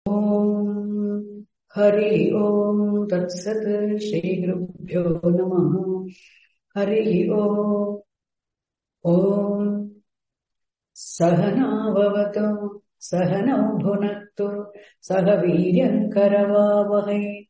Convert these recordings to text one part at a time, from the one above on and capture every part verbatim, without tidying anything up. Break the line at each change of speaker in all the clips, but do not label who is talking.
Om Hari Om Tat Sat Shri Gurubhyo Namaha Hari Om Om Sahana Bhavatu Sahana Bhunaktu Sahaviryam Karavavahai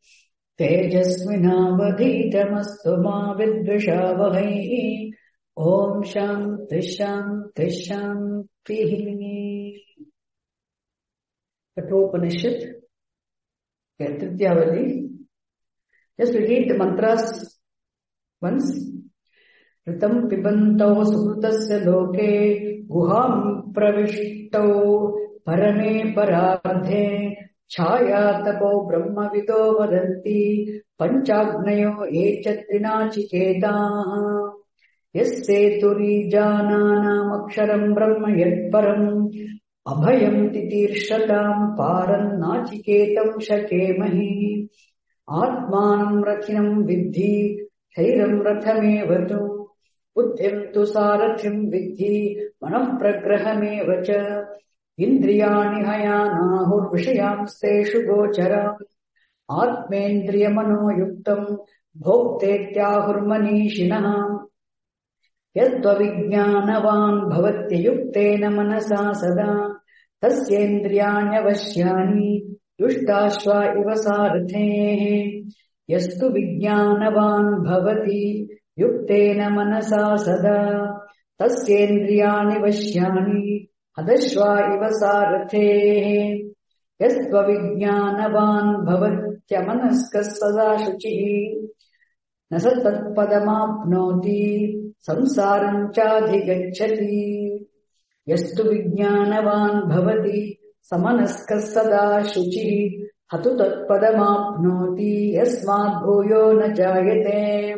Tejasvinavadhitamastu ma vidvishavahai Om Shanti Shanti Shanti. Kathopanishad, Trityavali. Just repeat the mantras once. Ritam pibantau sukrutasya loke guham pravishto parame paradhe chayatapo brahmavido vadanti panchagnayo echatrinachikedāh yasseturi janānām aksharam brahma yatparam Abhayam titirshataam paran nachiketam shakemahi Atmanam rathinam vidhi shairam rathamevatu Buddhim tu sarathim vidhi manam pragrahamevacha Indriyani hayanahur vishayamsteshu gocharam Atmendriyamano yuktam bhoktetyahur manishinaham Yadvavijnanavan bhavatyayuktena manasa sada tasyendriyanyavashyani yushtasva iva sarathe yastu vijnanavan bhavati yuktena manasa sada tasyendriyanyavashyani hadashva iva sarathe yadvavijnanavan bhavatyamanaska sada shuchihi nasatat padamapnoti samsaram chadhigacchati yastu vijnanavan bhavati samanaska sada shuchi hatu tatpadamapnoti yasmad bhuyo na jayate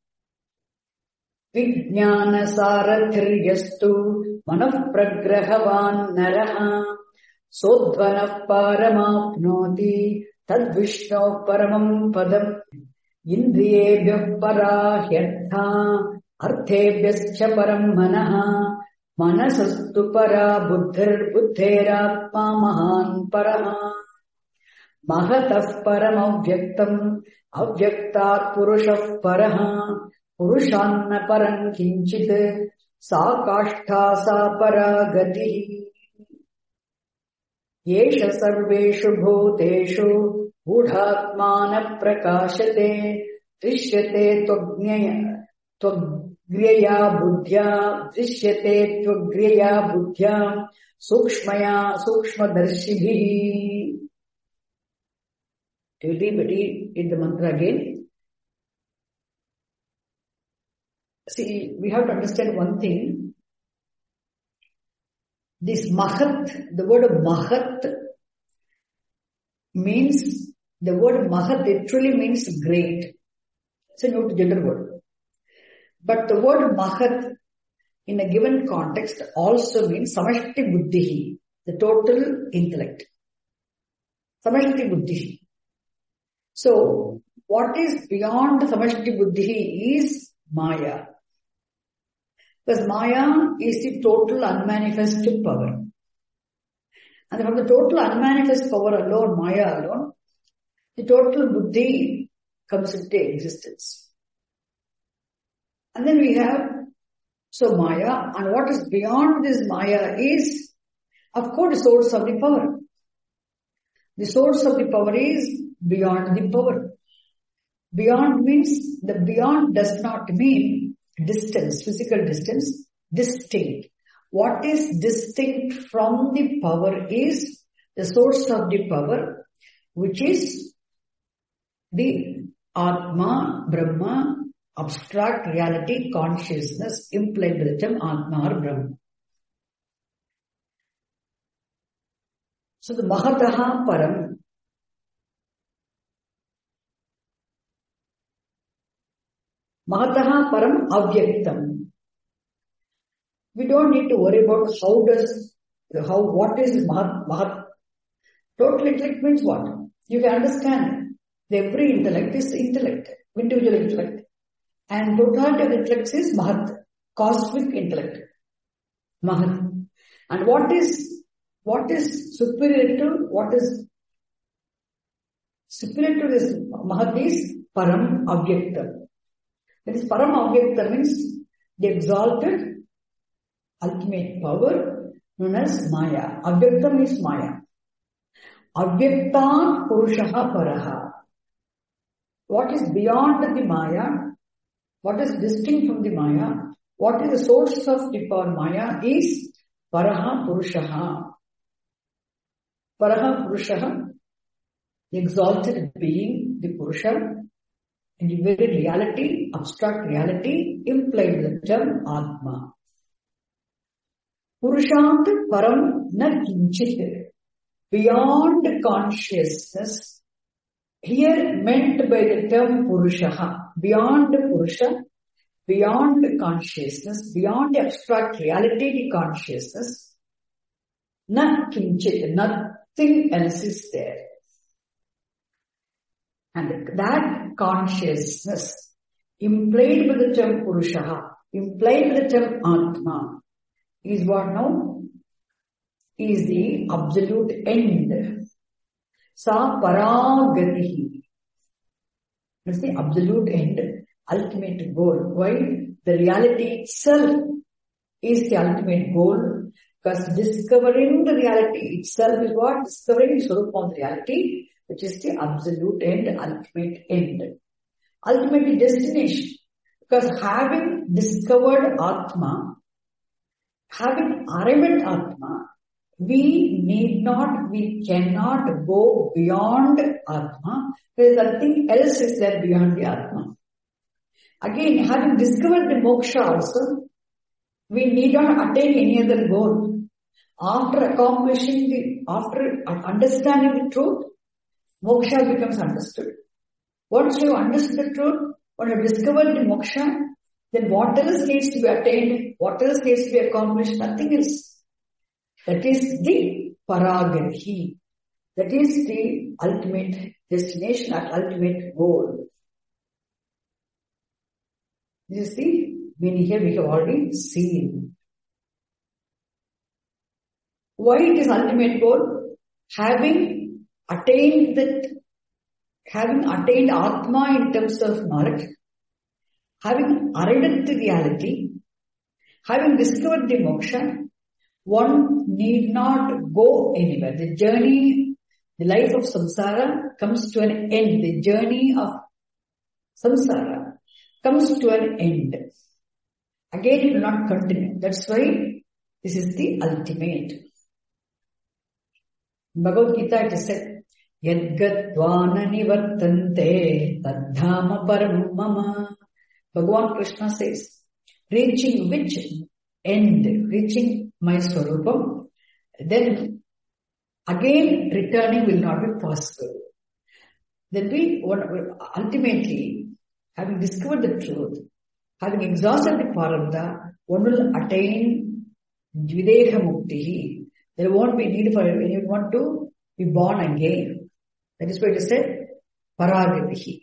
vijnana sarathir yastu manah pragrahavan naraha sodhvanah paramapnoti tad vishno paramam padam indriyebhyah parahyartha Arthebhyascha param manaha manasastu para buddhir buddheratma mahan paraha mahatah param avyaktam avyaktat purushah paraha purushanna param kinchit sa kashtha sa paragati yesha sarveshu bhuteshu budhatmana prakashate trishyate tvagnyaya Tvagriya buddhya, drishyate tvagriya buddhya, sukshmaya sukshmadarshibhi. Do you read the mantra again? See, we have to understand one thing. This mahat, the word of mahat means, the word mahat literally means great. It's a new gender word. But the word mahat in a given context also means samashti buddhihi, the total intellect. Samashti buddhihi. So, what is beyond samashti buddhihi is maya. Because maya is the total unmanifest power. And from the total unmanifest power alone, maya alone, the total buddhi comes into existence. And then we have, so maya, and what is beyond this maya is, of course, the source of the power. The source of the power is beyond the power. Beyond means, the beyond does not mean distance, physical distance, distinct. What is distinct from the power is the source of the power, which is the Atma, Brahma, abstract reality, consciousness, implied by the term Atma or Brahma. So the Mahataha Param, Mahataha Param Avyaktam. We don't need to worry about how does, how, what is Mahat, Mahat. Total intellect means what? You can understand. Every intellect is intellect, individual intellect. And totality of intellect is Mahat, cosmic intellect. Mahat. And what is, what is superior to, what is Superior to this Mahat is Param Avyakta. That is Param Avyakta means the exalted ultimate power known as Maya. Avyakta means Maya. Avyakta Purushaha Paraha. What is beyond the Maya? What is distinct from the Maya? What is the source of the power Maya is Paraha Purushaha. Paraha Purushaha, the exalted being, the Purusha, in the very reality, abstract reality, implied the term Atma. Purushat Param na kinchit, beyond consciousness, here meant by the term Purushaha, beyond Purusha, beyond consciousness, beyond the abstract reality, the consciousness, na kinchit, nothing else is there. And that consciousness, implied by the term Purushaha, implied by the term Atma, is what now? Is the absolute end. Sa paragatihi. That's the absolute end, ultimate goal. Why? The reality itself is the ultimate goal, because discovering the reality itself is what? Discovering the Swarupa of the reality, which is the absolute end, ultimate end. Ultimate destination. Because having discovered Atma, having arrived at Atma, we need not, we cannot go beyond Atma. There is nothing else is there beyond the Atma. Again, having discovered the moksha also, we need not attain any other goal. After accomplishing the, after understanding the truth, moksha becomes understood. Once you understood the truth, when you discovered the moksha, then what else needs to be attained? What else needs to be accomplished? Nothing else. That is the paragati. That is the ultimate destination, that ultimate goal. This is the meaning here we have already seen. Why it is ultimate goal? Having attained that, having attained Atma in terms of knowledge, having arrived at reality, having discovered the moksha, one need not go anywhere. The journey, the life of samsara comes to an end. The journey of samsara comes to an end. Again, it will not continue. That's why this is the ultimate. In Bhagavad Gita it is said, Yadgatvana nivartante tadhama param mama. Bhagavan Krishna says, reaching which end, reaching my Swarupam, then again returning will not be possible. Then we, ultimately, having discovered the truth, having exhausted the Parartha, one will attain Videha Muktihi. There won't be need for anyone to be born again. That is why it is said, Paragatihi.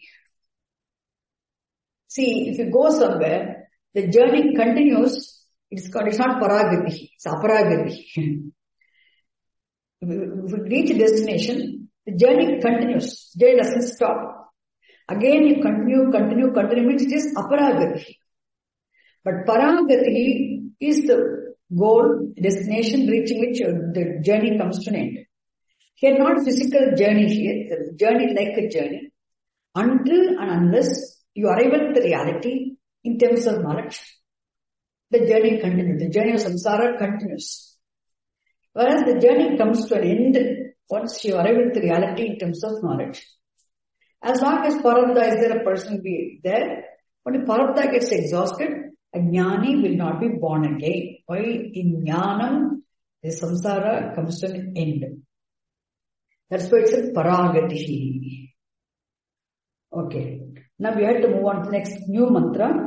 See, if you go somewhere, the journey continues. It's called, it's not Paragatihi, it's Aparagatihi. If we reach a destination, the journey continues. The journey doesn't stop. Again, you continue, continue, continue, means it is Aparagatihi. But Paragatihi is the goal, destination reaching which the journey comes to an end. Here, not physical journey here, the journey like a journey, until and unless you arrive at the reality in terms of knowledge, the journey continues. The journey of samsara continues. Whereas the journey comes to an end once you arrive at the reality in terms of knowledge. As long as Parartha is there, a person will be there. When Parartha gets exhausted, a jnani will not be born again. While in jnanam, the samsara comes to an end. That's why it's a paragatihi. Okay. Now we have to move on to the next new mantra.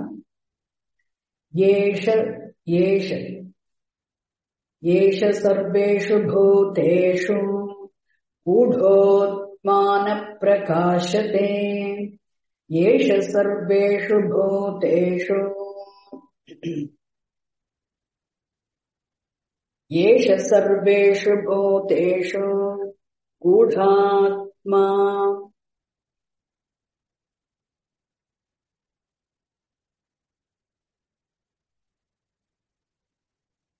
Yesha, Yesha, Yesha sarveshu bhuteshu udhotmana prakashate. Yesha sarveshu bhuteshu Yesha sarveshu bhuteshu udhatma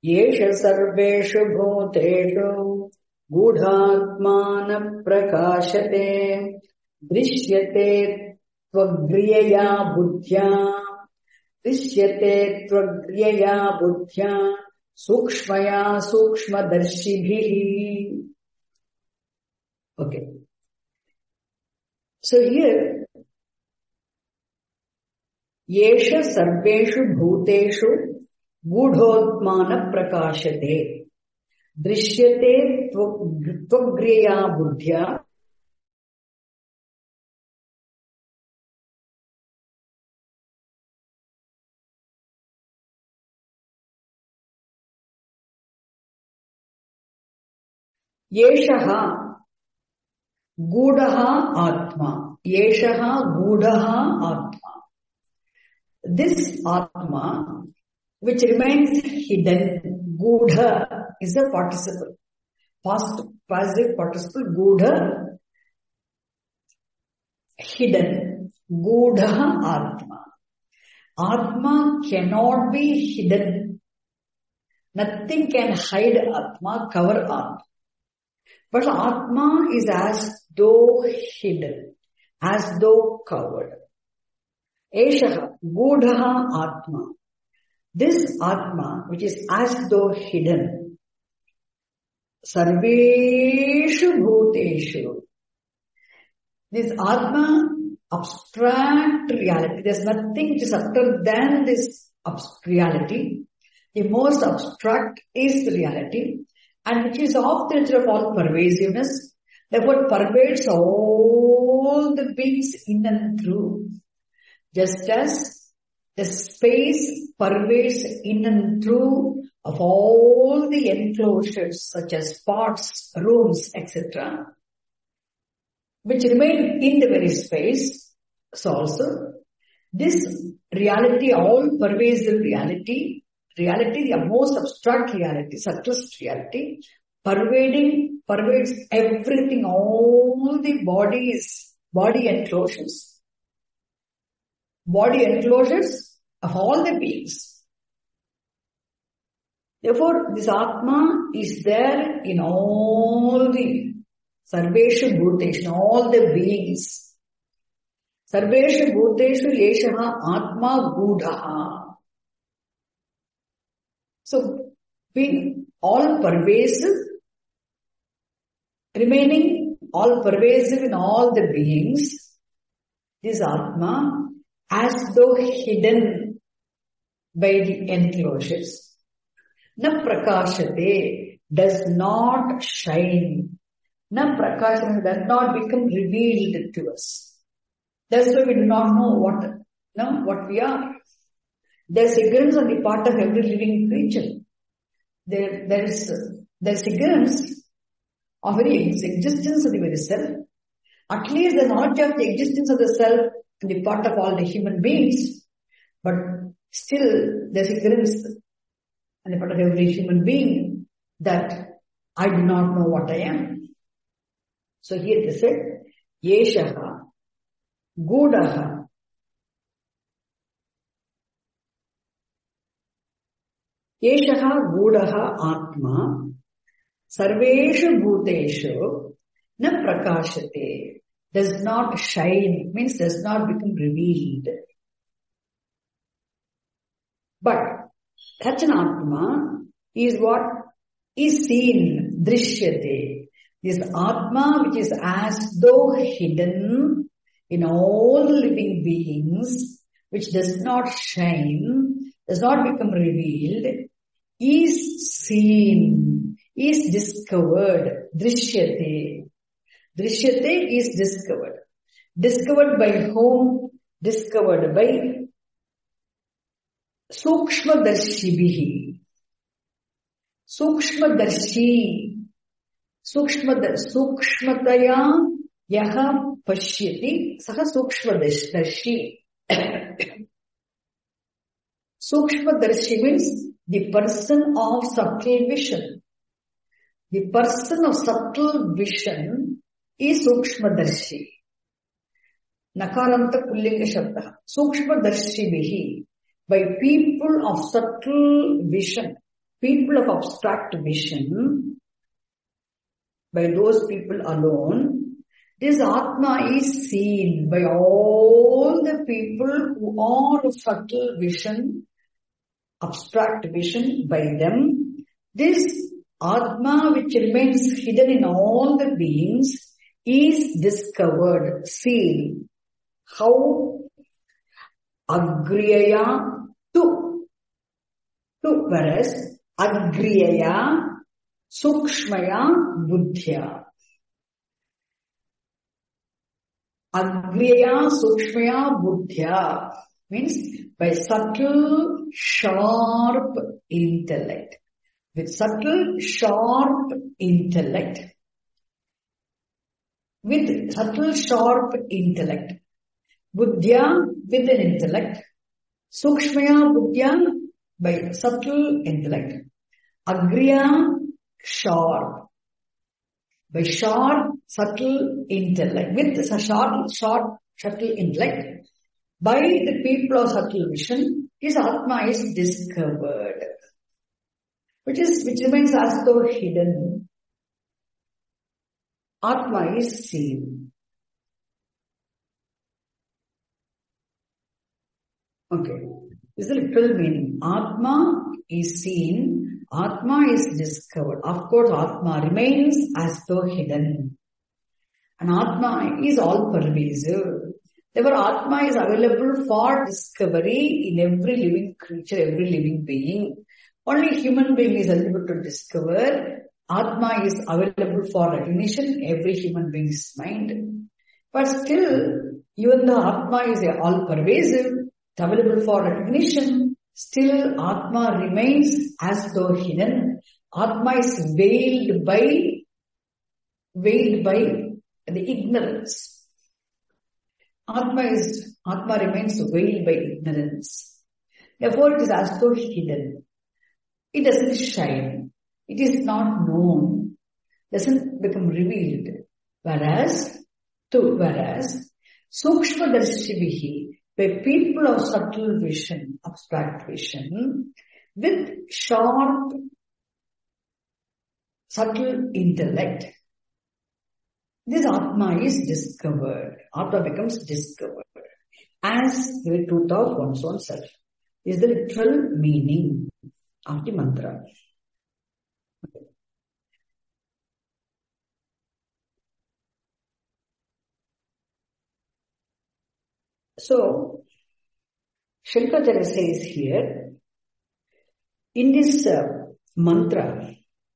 Yesha sarveshu bhuteshu gudhatmana prakashate drishyate tvagriya buddhya drishyate tvagriya buddhya sukshmaya sukshmadarshibhihi. Okay. So here, Yesha sarveshu bhuteshu gudhotmana prakashate drishyate tvagriya buddhya Yeshaha Gudaha Atma. Yeshaha Gudaha Atma. This Atma, which remains hidden, Gudha is a participle. Past passive participle, Gudha, hidden. Gudha Atma. Atma cannot be hidden. Nothing can hide Atma, cover Atma. But Atma is as though hidden, as though covered. Eshaha, Gudhaha Atma. This Atma, which is as though hidden, Sarveshu Bhuteshu. This Atma, abstract reality. There's nothing which is subtle than this reality. The most abstract is the reality, and which is of the nature of all pervasiveness, therefore pervades all the beings in and through. Just as the space pervades in and through of all the enclosures such as pots, rooms, et cetera, which remain in the very space. So also, this reality, all pervasive reality, reality, the most abstract reality, subtlest reality, pervading, pervades everything, all the bodies, body enclosures, body enclosures of all the beings. Therefore, this Atma is there in all the Sarveshu Bhuteshu, all the beings. Sarveshu Bhuteshu Yeshaha Atma Gudhaha. So, being all pervasive, remaining all pervasive in all the beings, this Atma, as though hidden by the enclosures, na prakashate, does not shine. Na prakashate does not become revealed to us. That's why we do not know what, no, what we are. There's ignorance on the part of every living creature. There, there is, there's ignorance of very existence of the very self. At least the knowledge of the existence of the self on the part of all the human beings, but still there's ignorance on the part of every human being that I do not know what I am. So here they said, Yeshaha, Gudaha, Yeshaha Gudaha Atma Sarveshu Bhuteshu Na Prakashate, does not shine, means does not become revealed. But such an Atma is what is seen, Drishyate. This Atma which is as though hidden in all the living beings, which does not shine, does not become revealed, is seen, is discovered. Drishyate. Drishyate is discovered. Discovered by whom? Discovered by Sukshmadarshibhihi. Sukshmadarshi. Sukshmataya yaha pashyati saha Sukshmadarshi. Sukshmadarshi means the person of subtle vision. The person of subtle vision is Sukshmadarshi. Nakaranta Pullinga Shabda. Sukshmadarshibhihi. By people of subtle vision. people of abstract vision, by those people alone, this Atma is seen by all the people who are of subtle vision, abstract vision by them. This Atma, which remains hidden in all the beings, is discovered, seen. How? Agriyaya tu. Tu, whereas Agriyaya Sukshmaya Buddhya. Agriyaya Sukshmaya Buddhya means by subtle, sharp intellect. With subtle, sharp intellect. With subtle, sharp intellect. Buddhya with an intellect. Sukshmaya Buddhya by subtle intellect. Agriya sharp. By sharp, subtle intellect. With a sharp, sharp, subtle intellect. By the people of subtle vision, his Atma is discovered. Which is, which remains as though hidden. Atma is seen. Okay. This is the literal meaning. Atma is seen. Atma is discovered. Of course, Atma remains as though hidden. And Atma is all pervasive. Therefore, Atma is available for discovery in every living creature, every living being. Only human being is able to discover. Atma is available for recognition in every human being's mind. But still, even though Atma is all pervasive, available for recognition, still Atma remains as though hidden. Atma is veiled by, veiled by the ignorance. Atma is, Atma remains veiled by ignorance. Therefore, it is as though hidden. It doesn't shine. It is not known. Doesn't become revealed. Whereas, to, whereas, Sukshma Darshibhihi, by people of subtle vision, abstract vision, with sharp, subtle intellect, this Atma is discovered. Atma becomes discovered as the truth of one's own self. This is the literal meaning of the mantra. So, Shankaracharya says here, in this uh, mantra,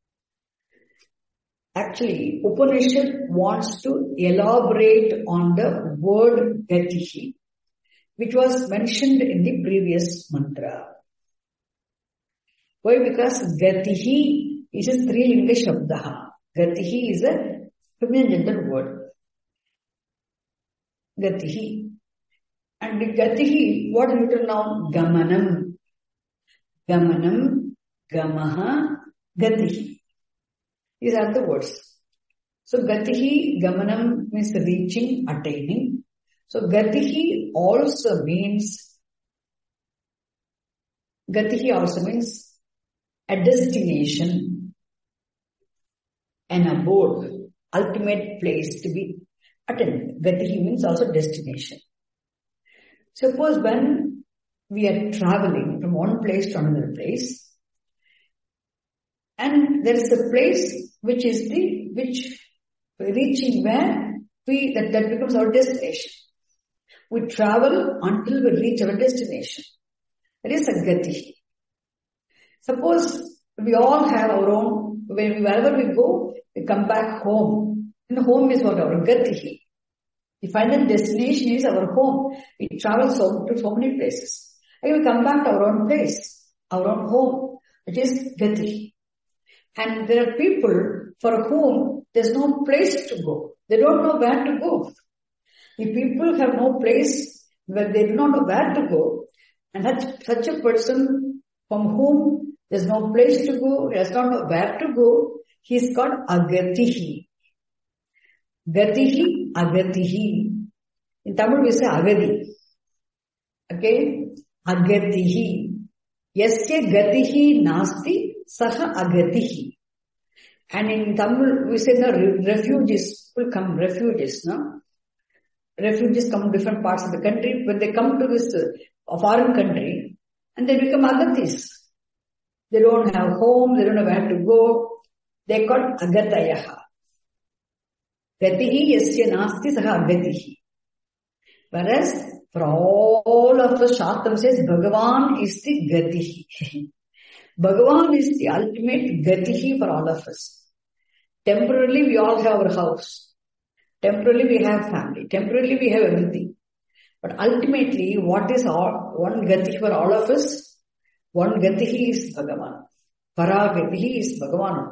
actually, Upanishad wants to elaborate on the word Gatihi, which was mentioned in the previous mantra. Why? Because Gatihi is a Strilinga Shabdaha. Gatihi is a feminine gender word. Gatihi. And the Gatihi, what is written now? Gamanam. Gamanam, Gamaha, Gatihi. These are the words. So Gatihi, Gamanam means reaching, attaining. So Gatihi also means, Gatihi also means a destination, an abode, ultimate place to be attained. Gatihi means also destination. Suppose when we are traveling from one place to another place, and there is a place which is the, which reaching where we, that, that becomes our destination. We travel until we reach our destination. That is a Gatihi. Suppose we all have our own, wherever we go, we come back home. And home is what? Our Gatihi. The final destination is our home. We travel so, to so many places. And we come back to our own place, our own home. It is Gatihi. And there are people for whom there's no place to go. They don't know where to go. If people have no place where they do not know where to go, and such, such a person from whom there's no place to go, does not know where to go, he is called Agatihi. Gatihi, Agatihi. In Tamil we say Agadi. Okay? Agatihi. Yasya Gatihi Nasti saha agatihi. And in Tamil, we say no, refugees will come, refugees, no? Refugees come from different parts of the country. When they come to this uh, foreign country, and they become agatis. They don't have home, they don't know where to go. They call agatayaha. Gatihi yasya nasti saha agatihi. Whereas, for all of us, Shastram says, Bhagavan is the gatihi. Bhagavan is the ultimate gatihi for all of us. Temporarily, we all have our house. Temporarily, we have family. Temporarily, we have everything. But ultimately, what is all, one gatihi for all of us? One gatihi is Bhagavan. Para gatihi is Bhagavan only.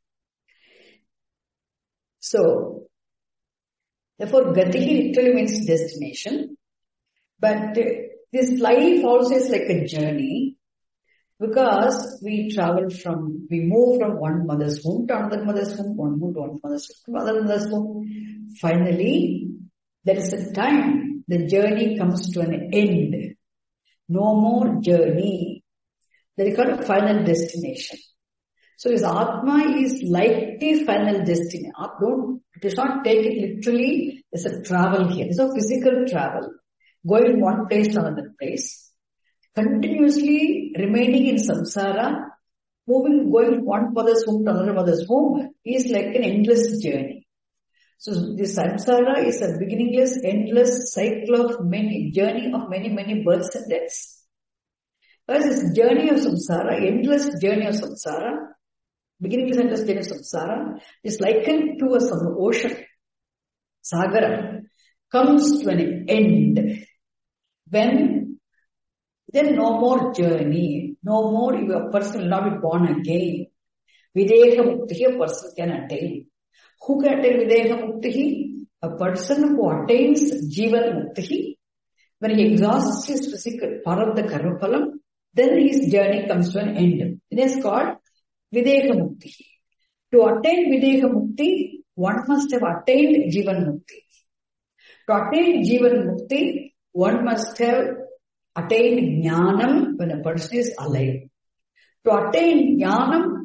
So, therefore, gatihi literally means destination. But uh, this life also is like a journey. Because we travel from, we move from one mother's womb to another mother's womb, one move to one mother's womb to another mother's womb. Finally, there is a time the journey comes to an end. No more journey. That is called a final destination. So his Atma is like the final destination. Don't, it is not take it literally. There's a travel here. There's a physical travel. Going from one place to another place. Continuously remaining in samsara, moving, going from one mother's womb to another mother's womb is like an endless journey. So this samsara is a beginningless, endless cycle of many, journey of many, many births and deaths. Whereas this journey of samsara, endless journey of samsara, beginningless, endless journey of samsara is likened to a some ocean, sagara, comes to an end. When then no more journey, no more, a person will not be born again. Videha Muktihi, a person can attain. Who can attain Videha Muktihi? A person who attains Jivan Muktihi. When he exhausts his physical part of the karma phalam, then his journey comes to an end. It is called Videha Muktihi. To attain Videha Mukti, one must have attained Jivan Mukti. To attain Jivan Mukti, one must have attain jnanam when a person is alive. To attain jnanam,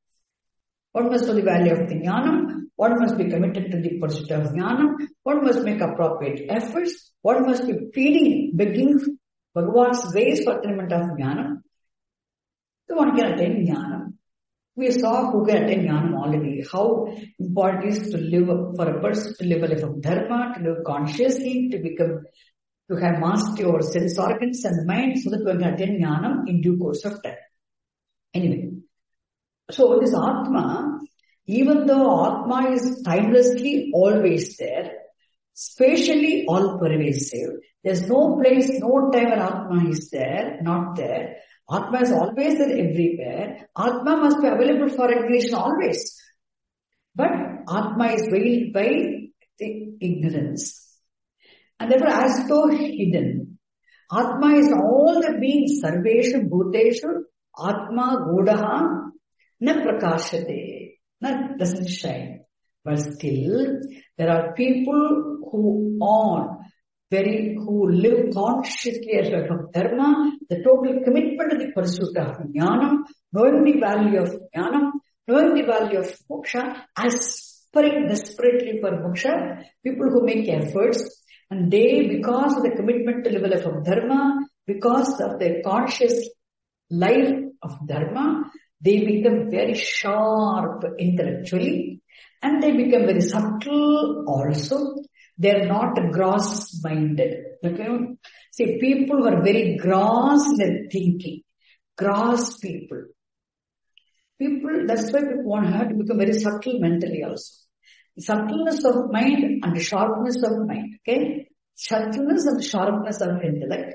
one must know the value of the jnanam, one must be committed to the pursuit of jnanam, one must make appropriate efforts, one must be pleading, begging Bhagavan's grace for attainment of jnanam. So one can attain jnanam. We saw who can attain jnanam already, how important it is to live, for a person to live a life of dharma, to live consciously, to become to have mastery over sense organs and mind so that one can attain jnanam in due course of time. Anyway, so this Atma, even though Atma is timelessly always there, spatially all pervasive, there's no place, no time when Atma is there, not there. Atma is always there everywhere. Atma must be available for recognition always. But Atma is veiled by the ignorance. And therefore, as though hidden, Atma is all the beings, Sarveshu, Bhuteshu, Atma, Godaha, na prakashate, na doesn't shine. But still, there are people who are very, who live consciously as a of dharma, the total commitment to the pursuit of jnanam, knowing the value of jnanam, knowing the value of moksha, aspiring desperately for moksha, people who make efforts. And they, because of the commitment to live a life of dharma, because of their conscious life of dharma, they become very sharp intellectually and they become very subtle also. They are not gross-minded. Okay? See, people who are very gross in their thinking, gross people. People, that's why people want her to become very subtle mentally also. Subtleness of mind and sharpness of mind, okay? Subtleness and sharpness of intellect.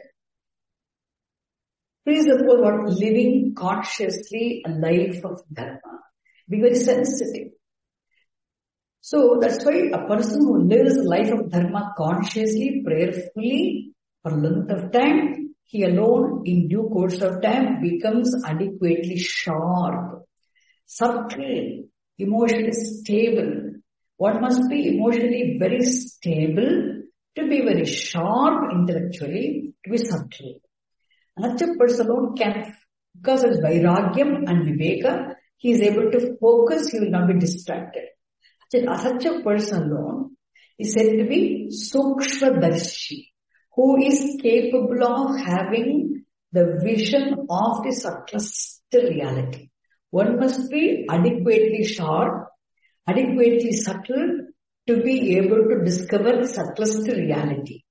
Please suppose what living consciously a life of dharma. Be very sensitive. So that's why a person who lives a life of dharma consciously, prayerfully, for a length of time, he alone in due course of time becomes adequately sharp, subtle, emotionally stable. One must be emotionally very stable to be very sharp intellectually, to be subtle. And such a person alone can Because of Vairagyam and Viveka, he is able to focus, he will not be distracted. Such a person alone is said to be Sukshmadarshi, who is capable of having the vision of the subtlest reality. One must be adequately sharp, adequately subtle to be able to discover the subtlest reality.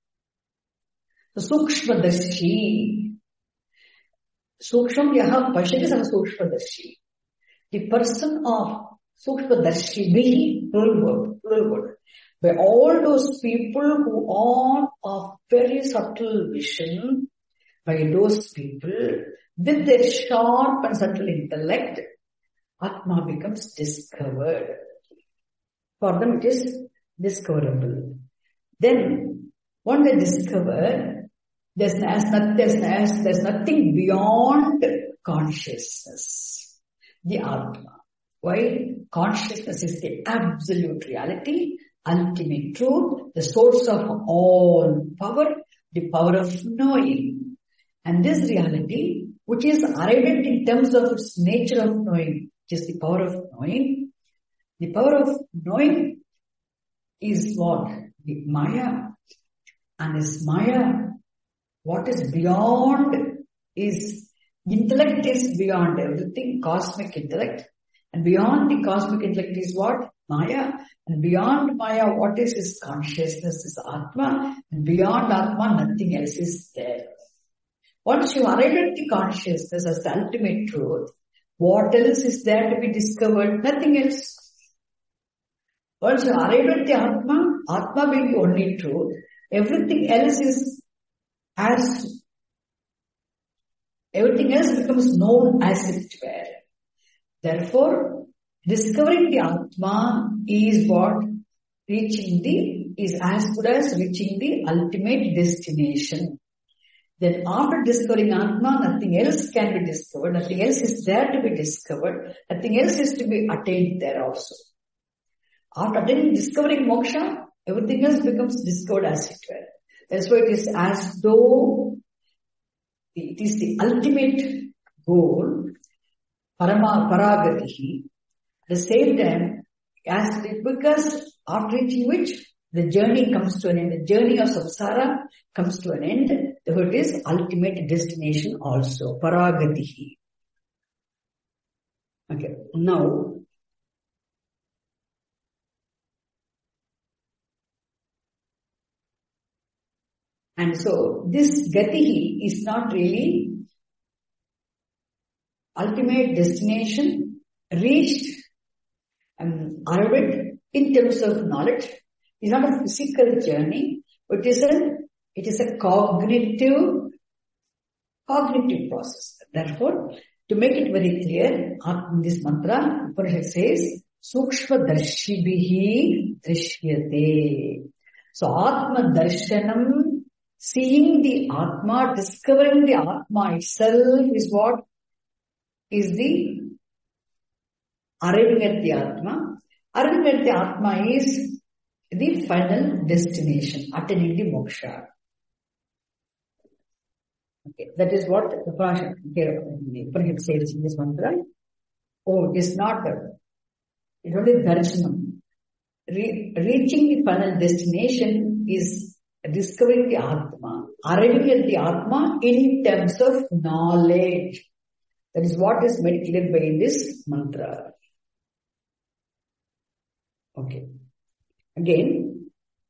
So, Sukshmadarshi. Suksham yaha pashati saha Sukshmadarshi. The person of Sukshmadarshi, Vihi, plural word, plural word. By all those people who are of very subtle vision, by those people, with their sharp and subtle intellect, Atma becomes discovered. For them it is discoverable. Then, when they discover, there's, there's, there's, there's nothing beyond consciousness. The Atma. Why? Consciousness is the absolute reality, ultimate truth, the source of all power, the power of knowing. And this reality, which is arrived at in terms of its nature of knowing, which is the power of knowing, the power of knowing is what? The Maya. And this Maya, what is beyond is, intellect is beyond everything, cosmic intellect. And beyond the cosmic intellect is what? Maya. And beyond Maya, what is his consciousness is Atma. And beyond Atma, nothing else is there. Once you arrive at the consciousness as the ultimate truth, what else is there to be discovered? Nothing else. Once you arrive at the Atma, Atma being the only truth, everything else is as, everything else becomes known as it were. Therefore, discovering the Atma is what? Reaching the, is as good as reaching the ultimate destination. Then after discovering Atma, nothing else can be discovered, nothing else is there to be discovered, nothing else is to be attained there also. After attaining, discovering moksha, everything else becomes discovered as it were. That's why it is as though it is the ultimate goal, Parama Paragatihi. At the same time, as it, because after reaching which, the journey comes to an end. The journey of samsara comes to an end. Therefore, it is ultimate destination also. Paragatihi. Okay. Now, and so this Gatihi is not really ultimate destination reached and arrived in terms of knowledge. It's not a physical journey, but it is a, it is a cognitive, cognitive process. Therefore, to make it very clear, in this mantra, Upanishad says, Sukshma Darshibhihi Drishyate. So, Atma Darshanam, seeing the Atma, discovering the Atma itself is what? Is the arriving at the Atma. Arriving at the Atma is the final destination, attaining the moksha. Okay, that is what the Upanishad says in this mantra. Oh, it is not, it's only darshanam. Re- reaching the final destination is discovering the Atma, arriving at the Atma in terms of knowledge. That is what is made clear by this mantra. Okay. Again,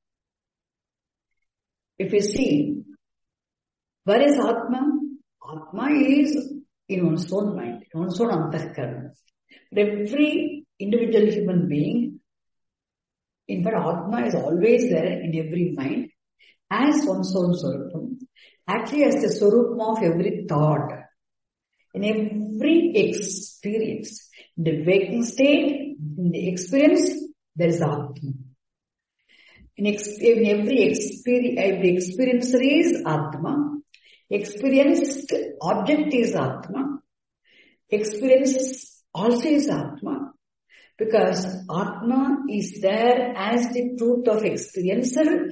if you see, where is Atma? Atma is in one's own mind, in one's own antahkarana. But every individual human being, in fact, Atma is always there in every mind as one's own Swarupam, actually as the Swarupam of every thought, in every experience. In the waking state, in the experience, there is Atma. In, ex- in every experience, every experiencer is Atma. Experienced object is Atma. Experience also is Atma. Because Atma is there as the truth of experiencer,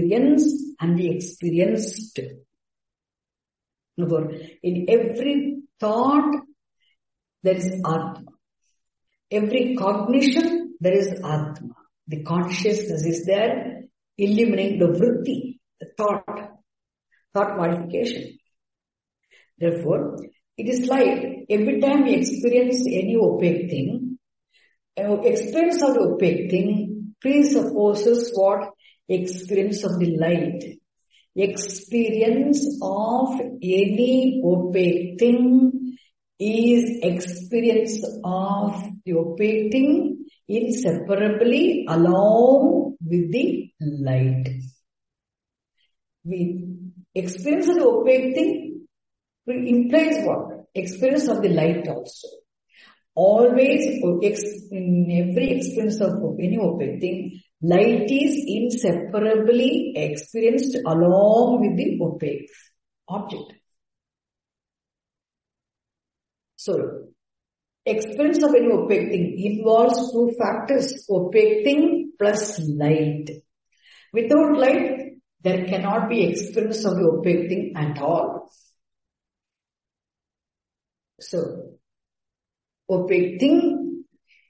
experience and the experienced. In every thought, there is Atma. Every cognition, there is Atma. The consciousness is there, illuminating the vritti, the thought, thought modification. Therefore, it is like every time we experience any opaque thing, experience of the opaque thing presupposes what? Experience of the light. Experience of any opaque thing is experience of the opaque thing inseparably along with the light. We experience of the opaque thing implies what? Experience of the light also. Always, in every experience of any opaque thing, light is inseparably experienced along with the opaque object. So, experience of any opaque thing involves two factors, opaque thing plus light. Without light, there cannot be experience of the opaque thing at all. So, opaque thing,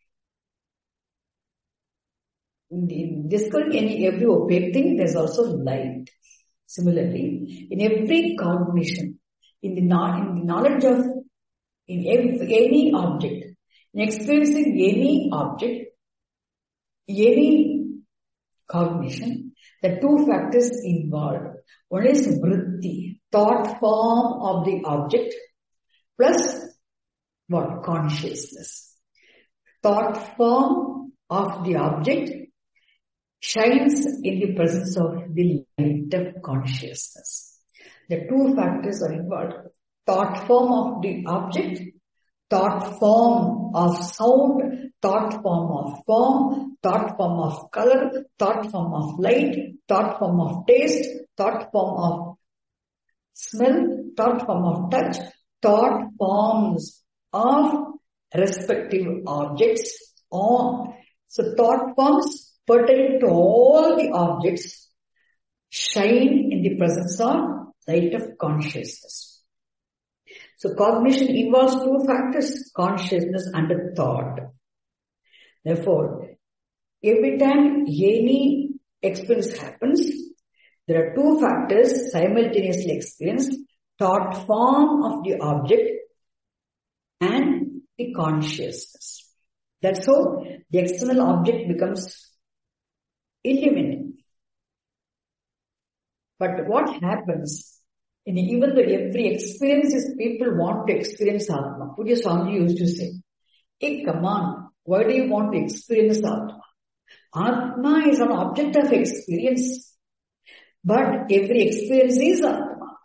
in discovering any every opaque thing, there's also light. Similarly, in every cognition, in the, in the knowledge of in every, any object, in experiencing any object, any cognition, the two factors involved. One is vritti, thought form of the object, plus what? Consciousness. Thought form of the object shines in the presence of the light of consciousness. The two factors are involved. Thought form of the object, thought form of sound, thought form of form, thought form of color, thought form of light, thought form of taste, thought form of smell, thought form of touch, thought forms of respective objects. Or, so thought forms pertaining to all the objects shine in the presence of light of consciousness. So cognition involves two factors, consciousness and thought. Therefore, every time any experience happens, there are two factors simultaneously experienced, thought form of the object and the consciousness. That's how the external object becomes illuminated. But what happens? And even though every experience is people want to experience Atma. Pujya Swami used to say, hey, come on, why do you want to experience Atma? Atma is an object of experience. But every experience is Atma.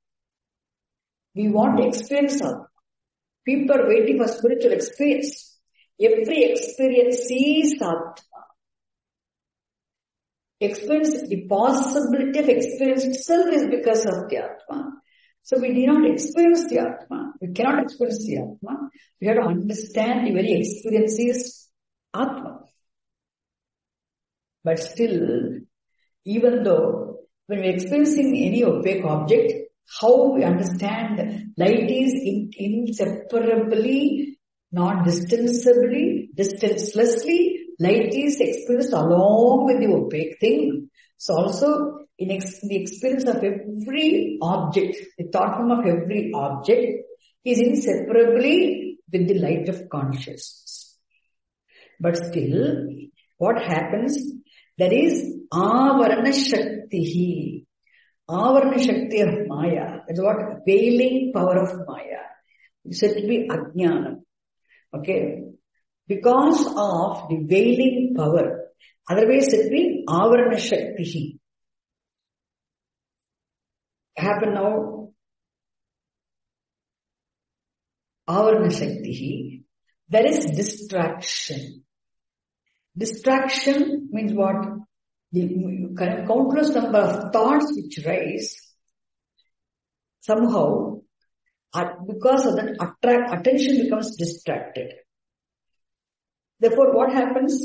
We want to experience Atma. People are waiting for spiritual experience. Every experience is Atma. Experience, the possibility of experience itself is because of the Atma. So we do not experience the Atma. We cannot experience the Atma. We have to understand the very experience is Atma. But still, even though when we are experiencing any opaque object, how we understand light is in, inseparably, not distancably, distancelessly, light is experienced along with the opaque thing. So also in ex- the experience of every object, the thought form of every object is inseparably with the light of consciousness. But still, what happens? There is avarana shakti. Avarana shakti of Maya. That's what? Veiling power of Maya. It's said to be ajnana. Okay? Because of the veiling power. Otherwise it will be avarana shakti. Happen now. Avarana shakti. There is distraction. Distraction means what? The countless number of thoughts which rise, somehow, because of that, attract, attention becomes distracted. Therefore, what happens?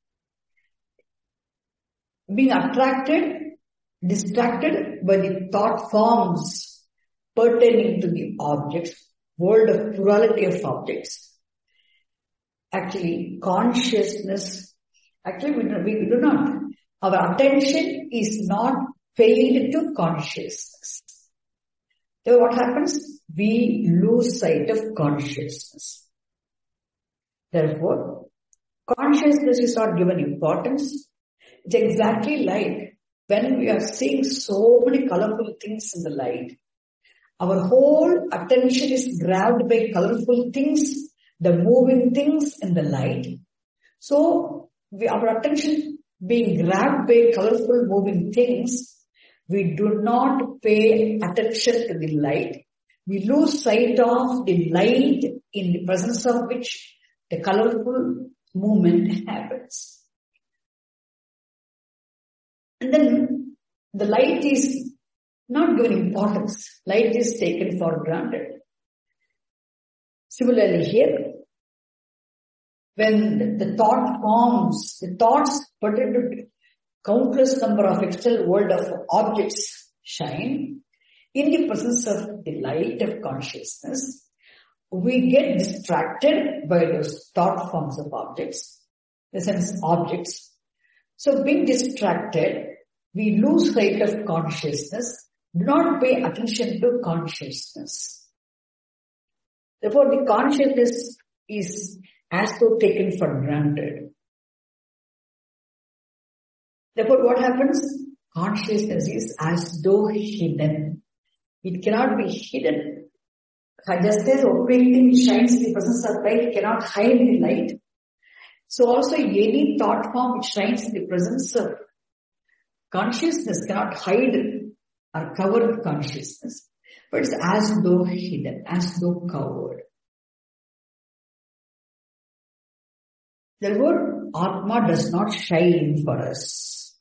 Being attracted, distracted by the thought forms pertaining to the objects, world of plurality of objects. Actually, consciousness, actually we do, we do not. Our attention is not paid to consciousness. So what happens? We lose sight of consciousness. Therefore, consciousness is not given importance. It's exactly like when we are seeing so many colorful things in the light, our whole attention is grabbed by colorful things, the moving things in the light. So we, our attention being grabbed by colorful moving things, we do not pay attention to the light. We lose sight of the light in the presence of which the colorful movement happens. And then the light is not given importance. Light is taken for granted. Similarly here, when the thought forms, the thoughts pertain to countless number of external world of objects shine, in the presence of the light of consciousness, we get distracted by those thought forms of objects, in the sense objects. So being distracted, we lose sight of consciousness, do not pay attention to consciousness. Therefore, the consciousness is as though taken for granted. Therefore, what happens? Consciousness is as though hidden. It cannot be hidden. Just as opaque thing shines in the presence of light, it cannot hide the light. So also any thought form which shines in the presence of consciousness cannot hide or cover consciousness. But it's as though hidden, as though covered. Therefore, Atma does not shine for us.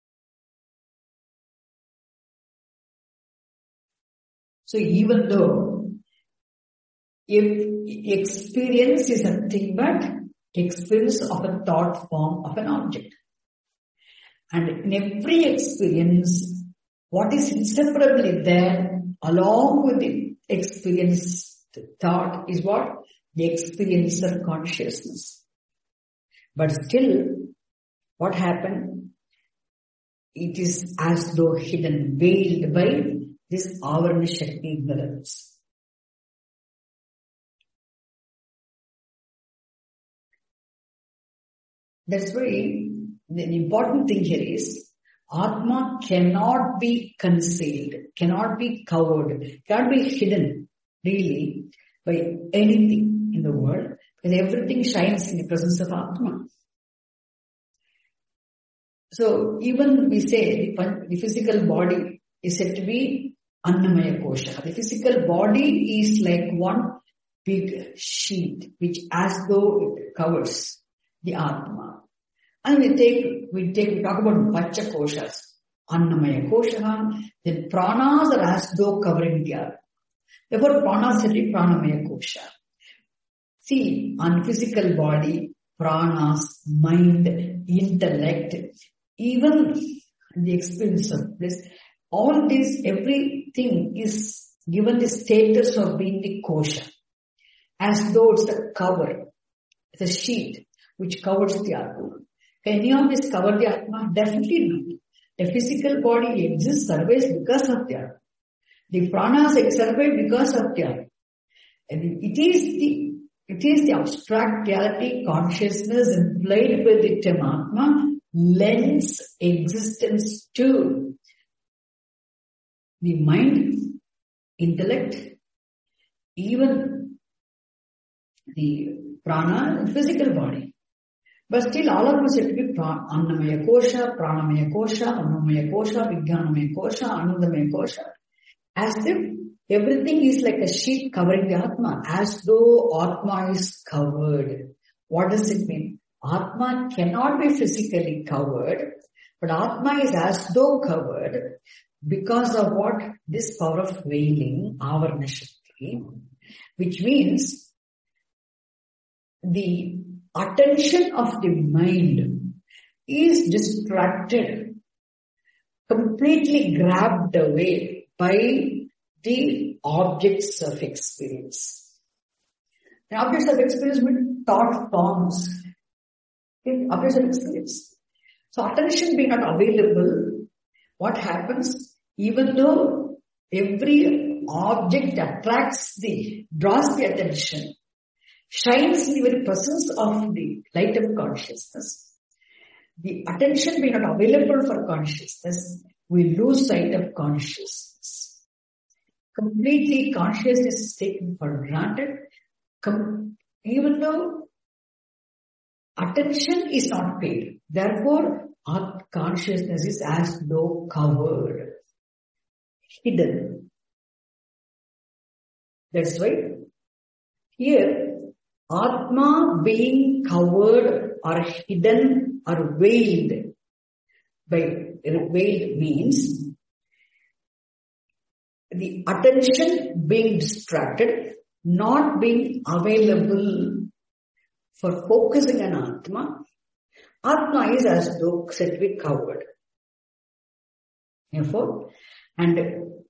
So even though if experience is nothing but experience of a thought form of an object. And in every experience, what is inseparably there along with the experience, the thought is what? The experience of consciousness. But still, what happened? It is as though hidden, veiled by this Avarana Shakti ignorance. That's why the important thing here is Atma cannot be concealed, cannot be covered, cannot be hidden really by anything in the world, because everything shines in the presence of Atma. So even we say the, the physical body is said to be Annamaya Kosha. The physical body is like one big sheet which as though it covers the Atma. And we take, we take, we talk about Pacha Koshas, Annamaya Kosha, then pranas are as though covering the Atma. Therefore, pranas said to Pranamaya Kosha. See, on physical body, pranas, mind, intellect, even the experience of bliss, all this, everything is given the status of being the kosha, as though it's a cover, it's a sheet which covers the Atma. Can any of this cover the Atma? Definitely not. The physical body exists, survives because of the Atma. The pranas survive because of the Atma. And it is the, it is the abstract reality, consciousness implied by the term Atma lends existence to the mind, intellect, even the prana, the physical body. But still all of us have to be Annamaya Kosha, Pranamaya Kosha, Annamaya Kosha, Vijnanamaya Kosha, Anandamaya Kosha. As if everything is like a sheet covering the Atma, as though Atma is covered. What does it mean? Atma cannot be physically covered, but Atma is as though covered because of what? This power of veiling, Avarana Shakti, which means the attention of the mind is distracted, completely grabbed away by the objects of experience. And objects of experience mean thought forms. Okay? Objects of experience. So attention being not available, what happens? Even though every object attracts the, draws the attention, shines in the very presence of the light of consciousness, the attention being not available for consciousness, we lose sight of consciousness. Completely consciousness is taken for granted, Com- even though attention is not paid. Therefore, our consciousness is as though covered, hidden. That's right. Here, Atma being covered or hidden or veiled. By veiled means the attention being distracted, not being available for focusing on Atma. Atma is as though said to be covered. Therefore, and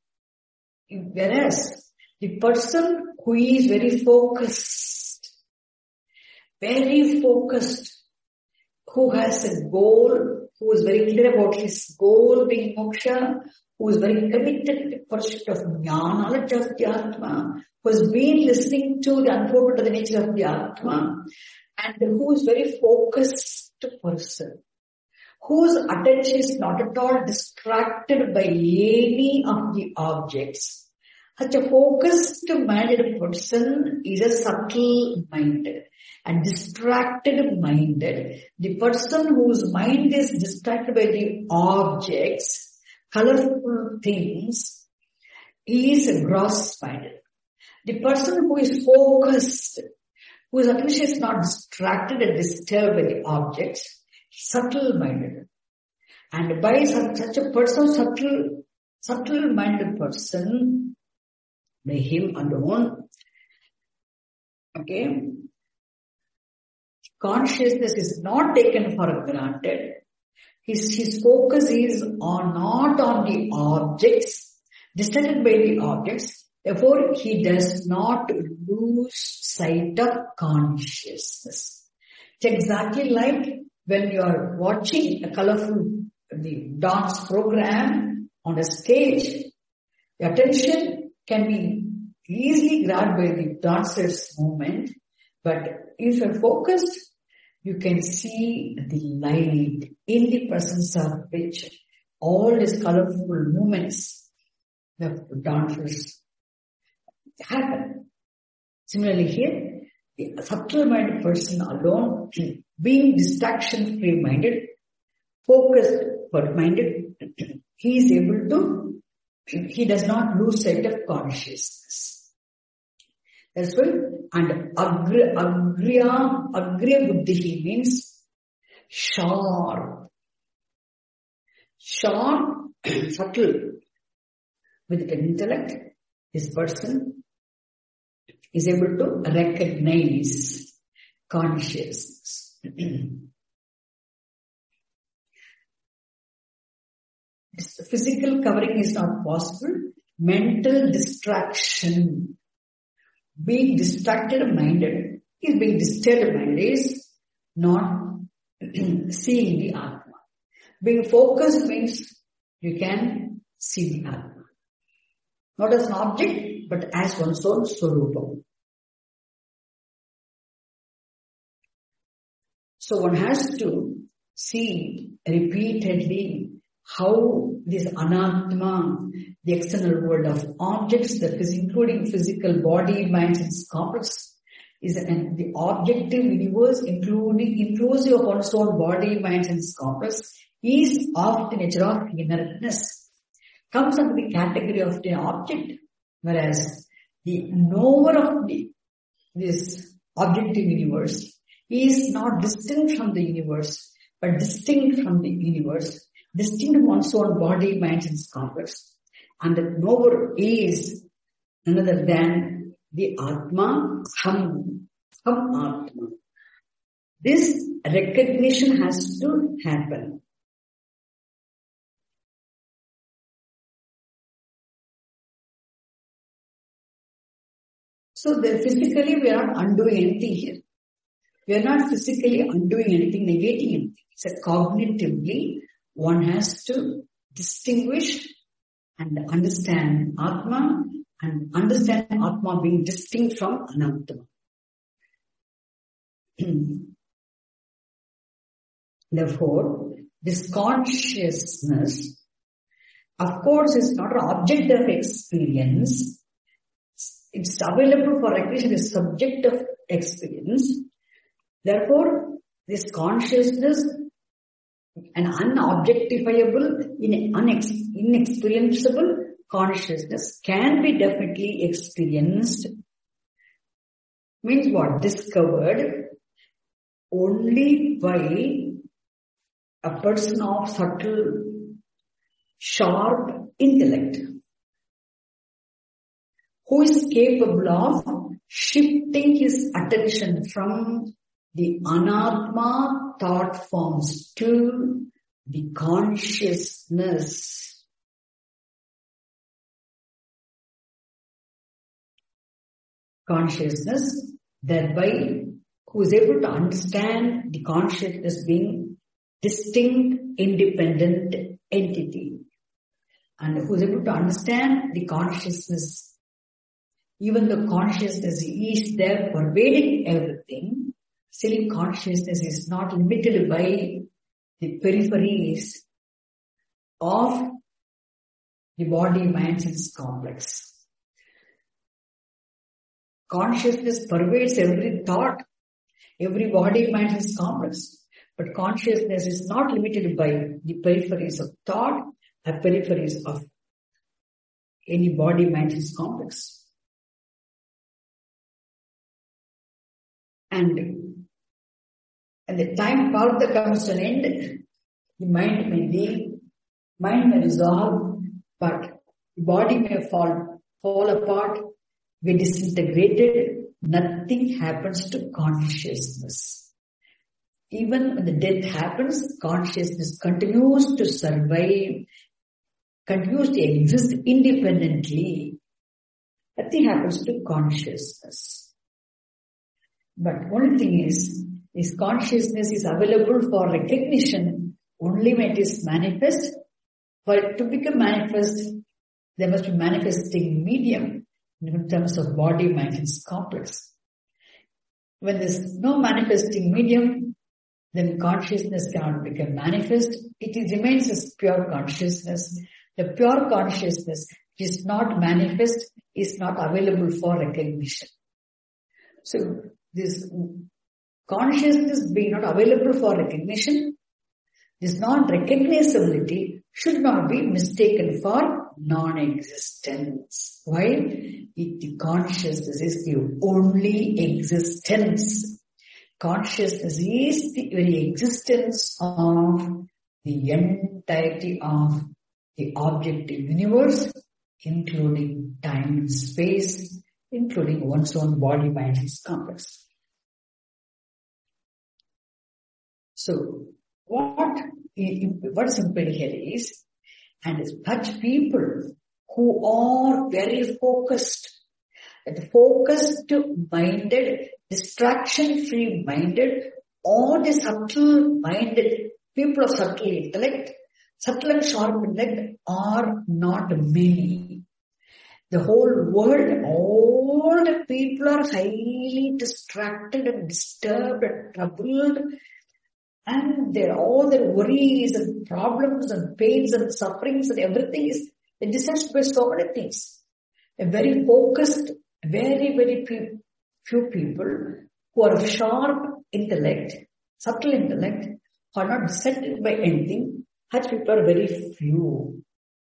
whereas the person who is very focused, very focused, who has a goal, who is very clear about his goal being moksha, who is very committed to the pursuit of jnana, knowledge of the Atma, who has been listening to the unfoldment of the nature of the Atma, and who is very focused person, whose attention is not at all distracted by any of the objects. Such a focused minded person is a subtle minded and distracted minded. The person whose mind is distracted by the objects, colorful things, is a gross minded. The person who is focused, whose attention is not distracted and disturbed by the objects, subtle minded. And by such a person, subtle, subtle minded person, by him alone, okay, consciousness is not taken for granted. His, his focus is on not on the objects, distracted by the objects. Therefore, he does not lose sight of consciousness. It's exactly like when you are watching a colorful the dance program on a stage, the attention can be easily grabbed by the dancer's movement, but if you're focused, you can see the light in the presence of which all these colorful movements the dancers happen. Similarly here, the subtle-minded person alone, being distraction-free minded, focused but minded, he is able to, he does not lose sight of consciousness. That's why, and agriya, agriya, agriya buddhi means sharp, sharp, subtle, with an intellect, this person is able to recognize consciousness. Physical covering is not possible. Mental distraction, being distracted minded, is being disturbed minded, is not seeing the Atma. Being focused means you can see the Atma. Not as an object, but as one's own swarupam. So one has to see repeatedly how this anatma, the external world of objects, that is including physical body, mind, and complex, is an, the objective universe, including inclusive of one's own body, mind, and complex, is of the nature of inertness, comes under the category of the object, whereas the knower of the, this objective universe is not distinct from the universe, but distinct from the universe, distinct from one's own body, mind, and complex. And the knower is none other than the Atma, Ham, Ham Atma. This recognition has to happen. So then physically we are not undoing anything here. We are not physically undoing anything, negating anything. It's a cognitively one has to distinguish and understand Atma and understand Atma being distinct from Anatma. Therefore, this consciousness, of course, is not an object of experience. It's available for recognition as subject of experience. Therefore, this consciousness, an unobjectifiable, inex- inexperienceable consciousness can be definitely experienced. Means what? Discovered only by a person of subtle, sharp intellect who is capable of shifting his attention from the anatma thought forms to the consciousness. Consciousness, thereby who is able to understand the consciousness being distinct, independent entity, and who is able to understand the consciousness, even though consciousness is there pervading everything, still consciousness is not limited by the peripheries of the body-mind sense complex. Consciousness pervades every thought, every body-mind sense complex. But consciousness is not limited by the peripheries of thought or peripheries of any body-mind sense complex. And at the time Parvata comes to an end, the mind may leave, mind may dissolve, but the body may fall, fall apart, be disintegrated. Nothing happens to consciousness. Even when the death happens, consciousness continues to survive, continues to exist independently. Nothing happens to consciousness. But one thing is, this consciousness is available for recognition only when it is manifest. For it to become manifest, there must be manifesting medium in terms of body, mind, and complex. When there is no manifesting medium, then consciousness cannot become manifest. It is, remains as pure consciousness. The pure consciousness which is not manifest is not available for recognition. So this consciousness being not available for recognition, this non-recognizability should not be mistaken for non-existence. Why? It, the consciousness is the only existence. Consciousness is the very existence of the entirety of the objective universe, including time and space, including one's own body, mind, and complex. So, what, what is important here is, and such people who are very focused, focused minded, distraction free minded, or the subtle minded people of subtle intellect, subtle and sharp intellect are not many. The whole world, all the people are highly distracted and disturbed and troubled, and their all their worries and problems and pains and sufferings and everything is distressed by so many things. A very focused, very, very few, few people who are of sharp intellect, subtle intellect, who are not distracted by anything, such people are very few.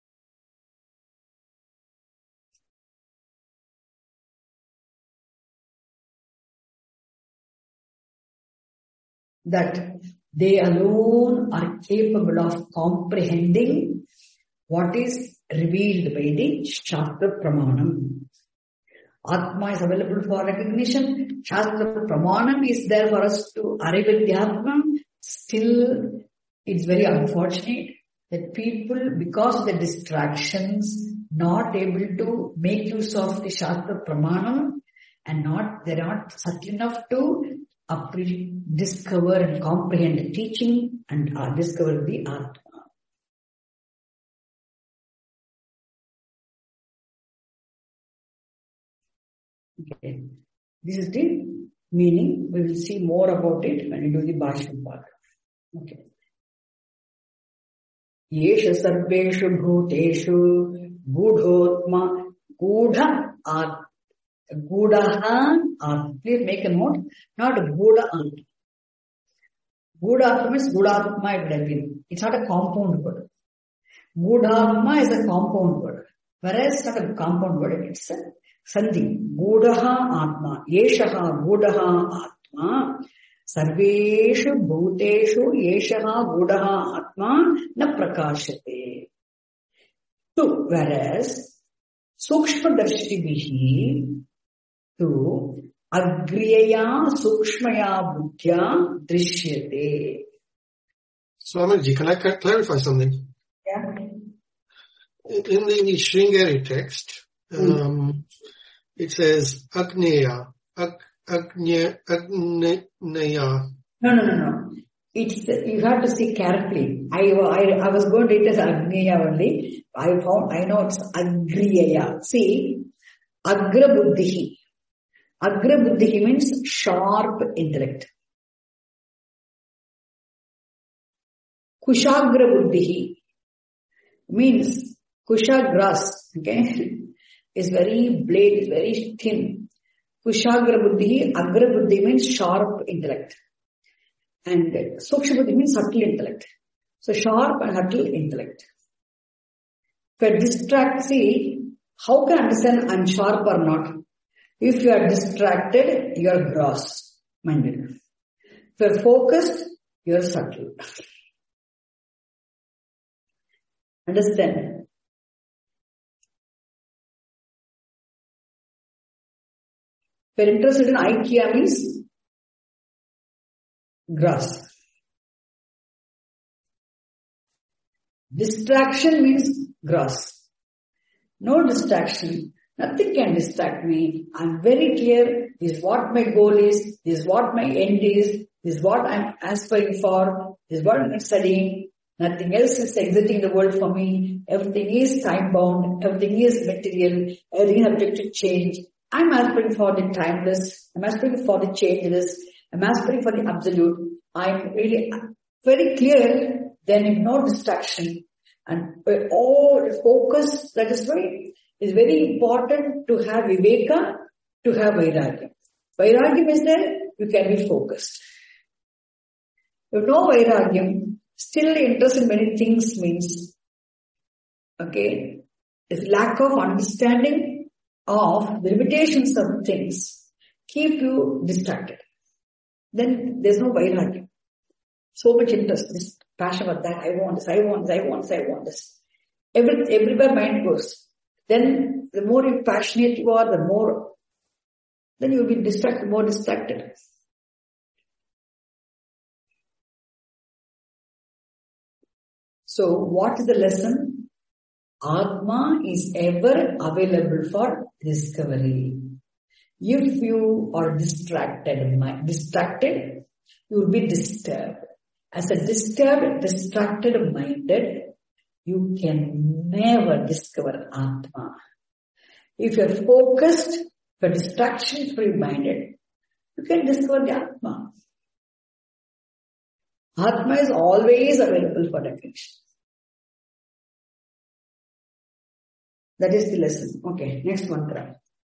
That they alone are capable of comprehending what is revealed by the Shastra Pramanam. Atma is available for recognition. Shastra Pramanam is there for us to arrive at the Atma. Still, it's very unfortunate that people, because of the distractions, not able to make use of the Shastra Pramanam, and not, they're not subtle enough to discover and comprehend the teaching and uh, discover the Atma. Okay. This is the meaning. We will see more about it when we do the Bhashyam part. Okay. Yesha sarveshu bhuteshu gudhotma gudha atma. Gudaha atma. Please make a note. Not Guda atma. Guda atma means Gudatma it would have been. It's not a compound word. Gudhatma is a compound word. Whereas it's not a compound word, it's a Sandhi. Gudaha atma. Yeshaha gudaha atma. Sarveshu bhuteshu yeshaha gudaha atma na prakashate. Two. Whereas sukshma darshibhihi to agriyaya sukshmaya buddhya drishyate.
Swamiji, can I clarify something?
Yeah.
In the Sringeri text,
Mm.
um, it says Agneya, Ag, Agne, Agneya.
No, no, no, no. It's, you have to see carefully. I, I, I was going to read it as Agneya only. I found, I know it's Agriya. See, Agra Buddhihi. Agra Buddhihi means sharp intellect. Kushagra Buddhihi means Kusha grass, okay, is very blade, is very thin. Kushagra Buddhihi, Agra Buddhi means sharp intellect. And Sukshma Buddhi means subtle intellect. So sharp and subtle intellect. If you are distracted, see, how can I understand I'm sharp or not? If you are distracted, you are gross minded. If you are focused, you are subtle. Understand? If you are interested in IKEA means grass. Distraction means grass. No distraction. Nothing can distract me. I'm very clear. This is what my goal is. This is what my end is. This is what I'm aspiring for. This is what I'm studying. Nothing else is exiting the world for me. Everything is time bound. Everything is material. Everything is subject to change. I'm aspiring for the timeless. I'm aspiring for the changeless. I'm aspiring for the absolute. I'm really very clear. Then if no distraction and all focus, that is why it's very important to have viveka, to have vairagya. Vairagya is there, you can be focused. If no vairagya, still interest in many things means, okay, is lack of understanding of the limitations of things keep you distracted. Then there's no vairagya. So much interest, this passion of that, I want this, I want this, I want this, I want this. Every, everywhere mind goes. Then the more you passionate you are, the more, then you will be distracted, more distracted. So what is the lesson? Atma is ever available for discovery. If you are distracted, distracted, you will be disturbed. As a disturbed, distracted minded, you can never discover Atma. If you are focused, if you are distraction-free minded, you can discover the Atma. Atma is always available for recognition. That is the lesson. Okay, next mantra.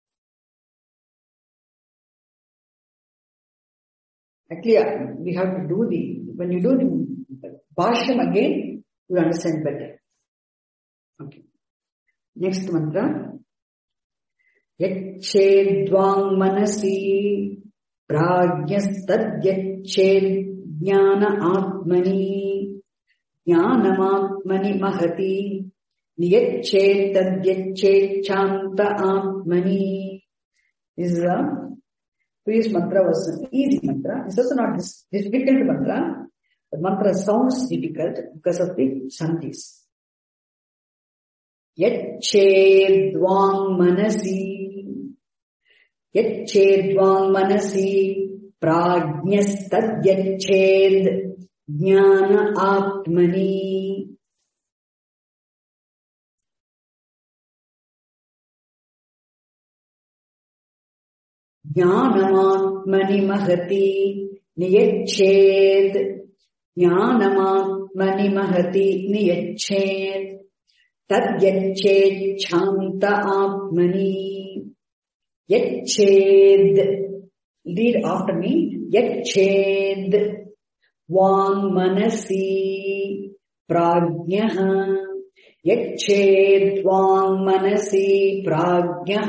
Actually, we have to do the, when you do the Bhashyam again, you understand better. Okay. Next mantra. Yachedvang manasi prajnastad yached jnana atmani jnanamatmani mahati niyached tad yached chanta atmani. This is a previous mantra was an easy mantra. It's also not this difficult mantra. The mantra sounds difficult because of the sandhis. Yachedvang manasi. Yacchedvang manasi prajñastadhyached jnana atmani. Jnanamatmani mahati niyached. Jnanamatmani mahati niyached. Tadyached chanta atmani. Yached. Read after me. Yached. Vang manasi prajñah. Yached vang manasi prajñah.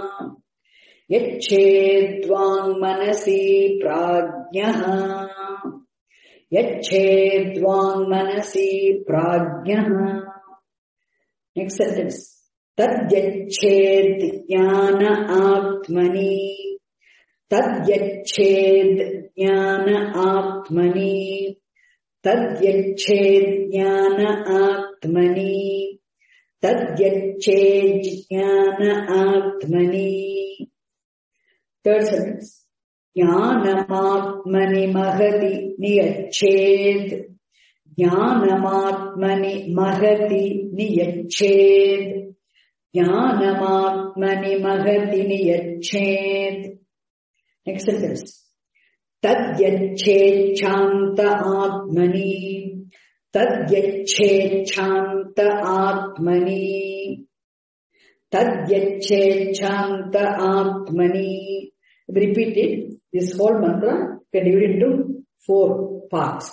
Yacchedvang manasi prajñah. Yacchedvang manasi prajñah. Next sentence. Tadyached jnana atmani. Tadyached jnana atmani. Tadyached jnana atmani. Tadyached jnana atmani. Third sentence. Jnanamatmani mahati niyached. Jnanamatmani mahati niyached. Jnanamatmani mahati niyached. Next sentence. Tadyached chanta atmani. Tadyached chanta atmani. Tadyached chanta atmani. Repeat it. This whole mantra can divide into four parts.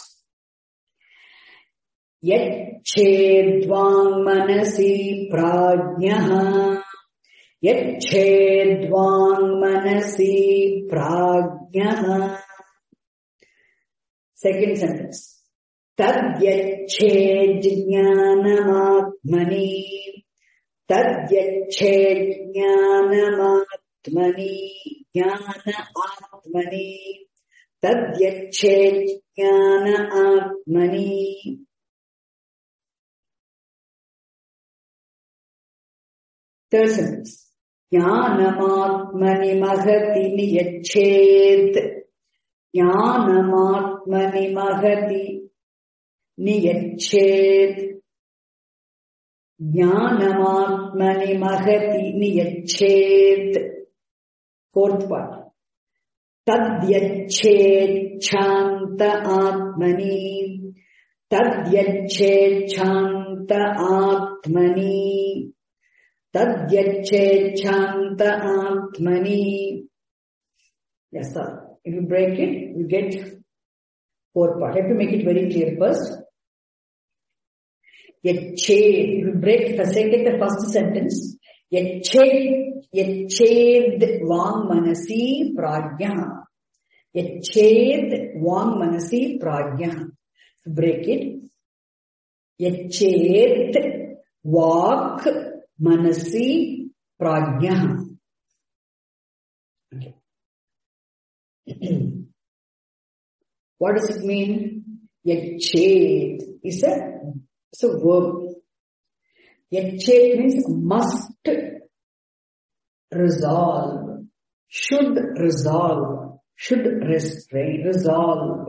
Yacchedvang manasi prajñah. Yacchedvang manasi prajñah. Second sentence. Tadyached jnanamatmani. Tadyached jnanamatmani. Jnana atmani. Tadyached jnana atmani. Third sentence. Jnanamatmani mahati niyached. Jnanamatmani mahati niyached. Jnanamatmani mahati niyached. Fourth part. Tadyached chanta atmani. Tadyached chanta atmani. Tadyached chanta atmani. Yes, sir. If you break it, you get fourth part. I have to make it very clear first. Yached. If you break, first take the first sentence. Yached, yached vang manasi prajñah. Yached vang manasi prajñah. Break it. Yached vak manasi prajñah. Okay. What does it mean? Yached is a, it's a verb. Yached means must resolve, should resolve, should restrain, resolve.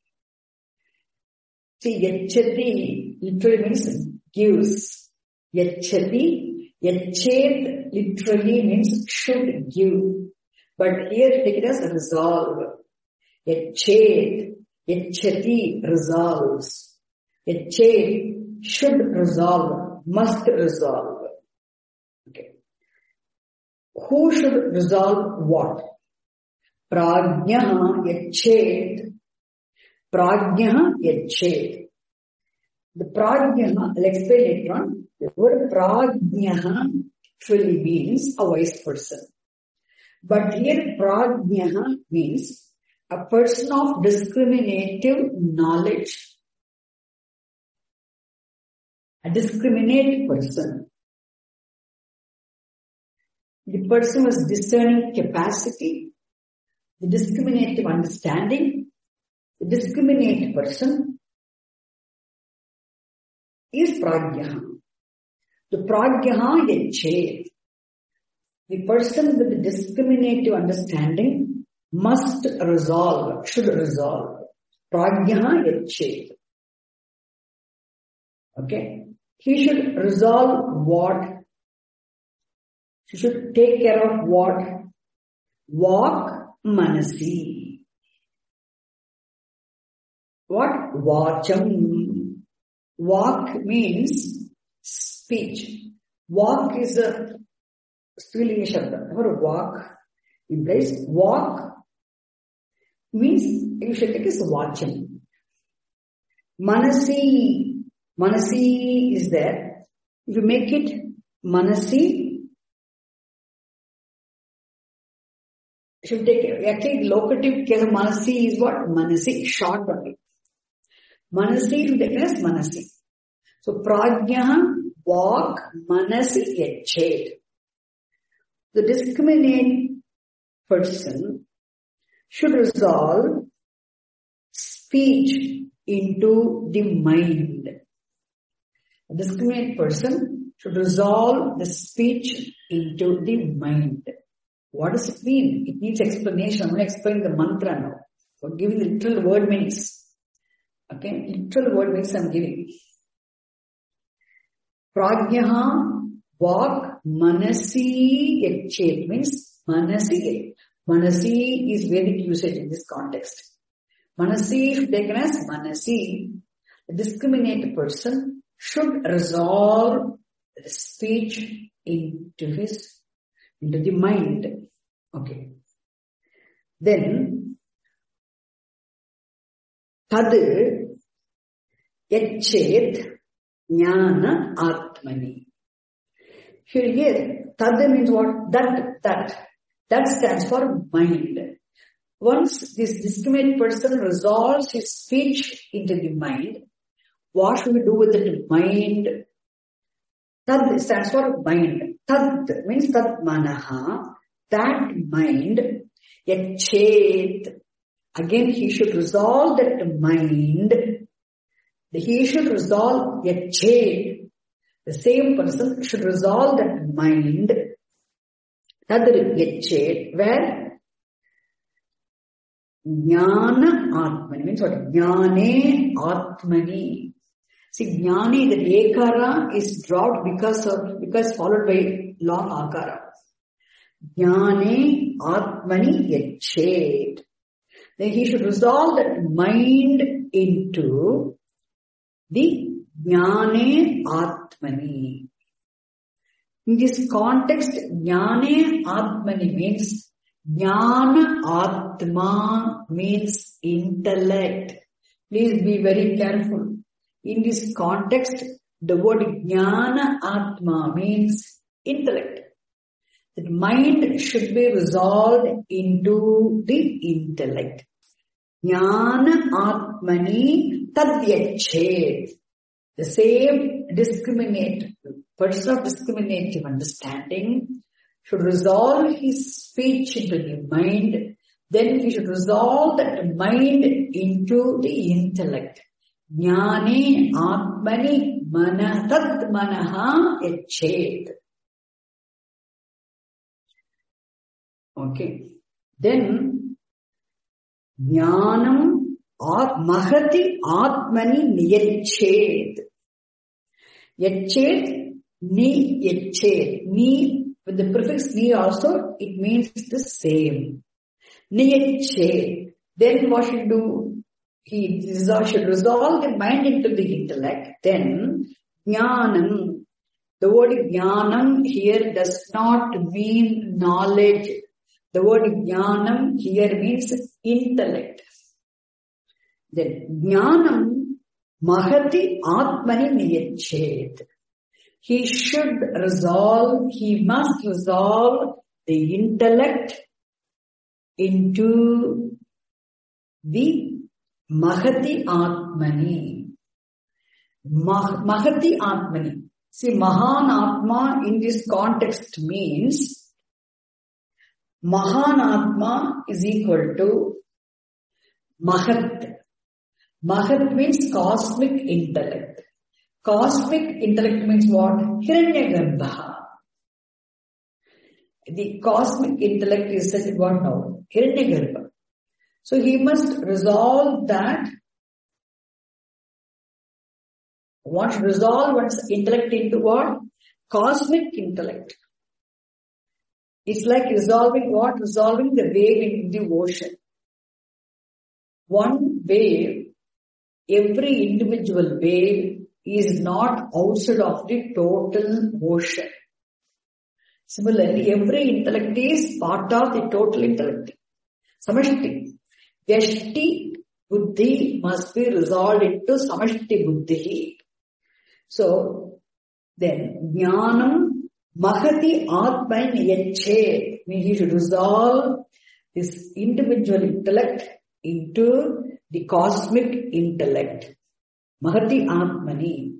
See, yachati literally means gives. Yachati, yached literally means should give. But here take it as resolve. Yached, yachati resolves. Yached should resolve, must resolve. Okay. Who should resolve what? Prajñah yached. Prajñah yached. The prajñah, I'll explain later on. The word prajñah actually means a wise person. But here prajñah means a person of discriminative knowledge. A discriminate person. The person with discerning capacity, the discriminative understanding, the discriminate person is prajñah. The prajñah yached. the person with the discriminative understanding must resolve, should resolve. Prajna yachet. Okay. He should resolve what? He should take care of what? Walk manasi. What? Vacham. Walk means speech. Walk is a Strilinga Shabda. Or walk implies walk means you should take as vacham. Manasi. Manasi is there. If you make it manasi, should take it. Actually, locative case of manasi is what? Manasi, short only. Manasi should take it as manasi. So, prajna, walk, manasi, yachet. The discriminate person should resolve speech into the mind. A discriminate person should resolve the speech into the mind. What does it mean? It needs explanation. I'm going to explain the mantra now. So giving the literal word means. Okay, literal word means I'm giving. Prajnaha, walk, manasi, yachet means manasi. Manasi is Vedic usage in this context. Manasi should be taken as manasi. A discriminate person should resolve the speech into his, into the mind. Okay. Then, tad yachet jnana atmani. Here, here, tad means what? That, that. That stands for mind. Once this discriminate person resolves his speech into the mind, what should we do with the mind? Tad stands for mind. Tad means tad manaha. That mind, yachet. Again, he should resolve that mind. He should resolve yachet. The same person should resolve that mind. Tad yachet, where jnana atmani means what? Jnane atmani. See, jnani, the ekara is dropped because of, because followed by long akara. Jnane atmani yachet. Then he should resolve that mind into the jnane atmani. In this context, jnane atmani means jnana atma means intellect. Please be very careful. In this context, the word jnana atma means intellect. The mind should be resolved into the intellect. Jnana atmani tadyachet. The same discriminate, person of discriminative understanding should resolve his speech into the mind. Then he should resolve that mind into the intellect. Jnane atmani mana tad manaha yachet. Okay. Then jnanam mahati atmani niyachet. Yachet, ni yachet. Ni, with the prefix ni also, it means the same. Niyachet. Then what should do? He should resolve the mind into the intellect. Then, jnanam. The word jnanam here does not mean knowledge. The word jnanam here means intellect. Then, jnanam mahati atmani niyachet. He should resolve, he must resolve the intellect into the mahati atmani. Mah, mahati atmani. See, mahan atma in this context means mahan atma is equal to mahat. Mahat means cosmic intellect. Cosmic intellect means what? Hiranyagarbha. the cosmic intellect is said in what now? Hiranyagarbha. So he must resolve that. One should resolve one's intellect into what? Cosmic intellect. It's like resolving what? Resolving the wave in the ocean. One wave, every individual wave is not outside of the total ocean. Similarly, every intellect is part of the total intellect. Samashti. Vyashti buddhi must be resolved into samashti buddhi. So, then, jnanam mahati atman yache. Means he should resolve this individual intellect into the cosmic intellect. Mahati atmani.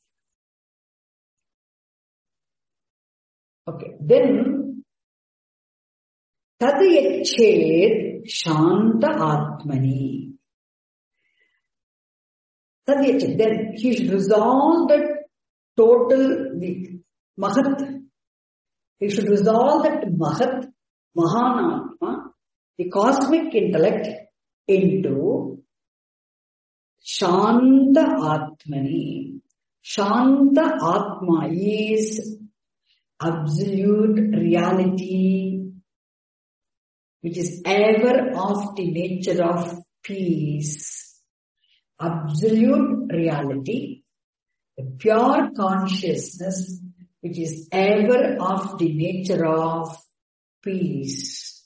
Okay, then, tad yached shanta atmani. Tad yached. Then he should resolve that total, the mahat. He should resolve that mahat, mahanatma, the cosmic intellect into shanta atmani. Shanta atma is absolute reality, which is ever of the nature of peace. Absolute reality, the pure consciousness, which is ever of the nature of peace.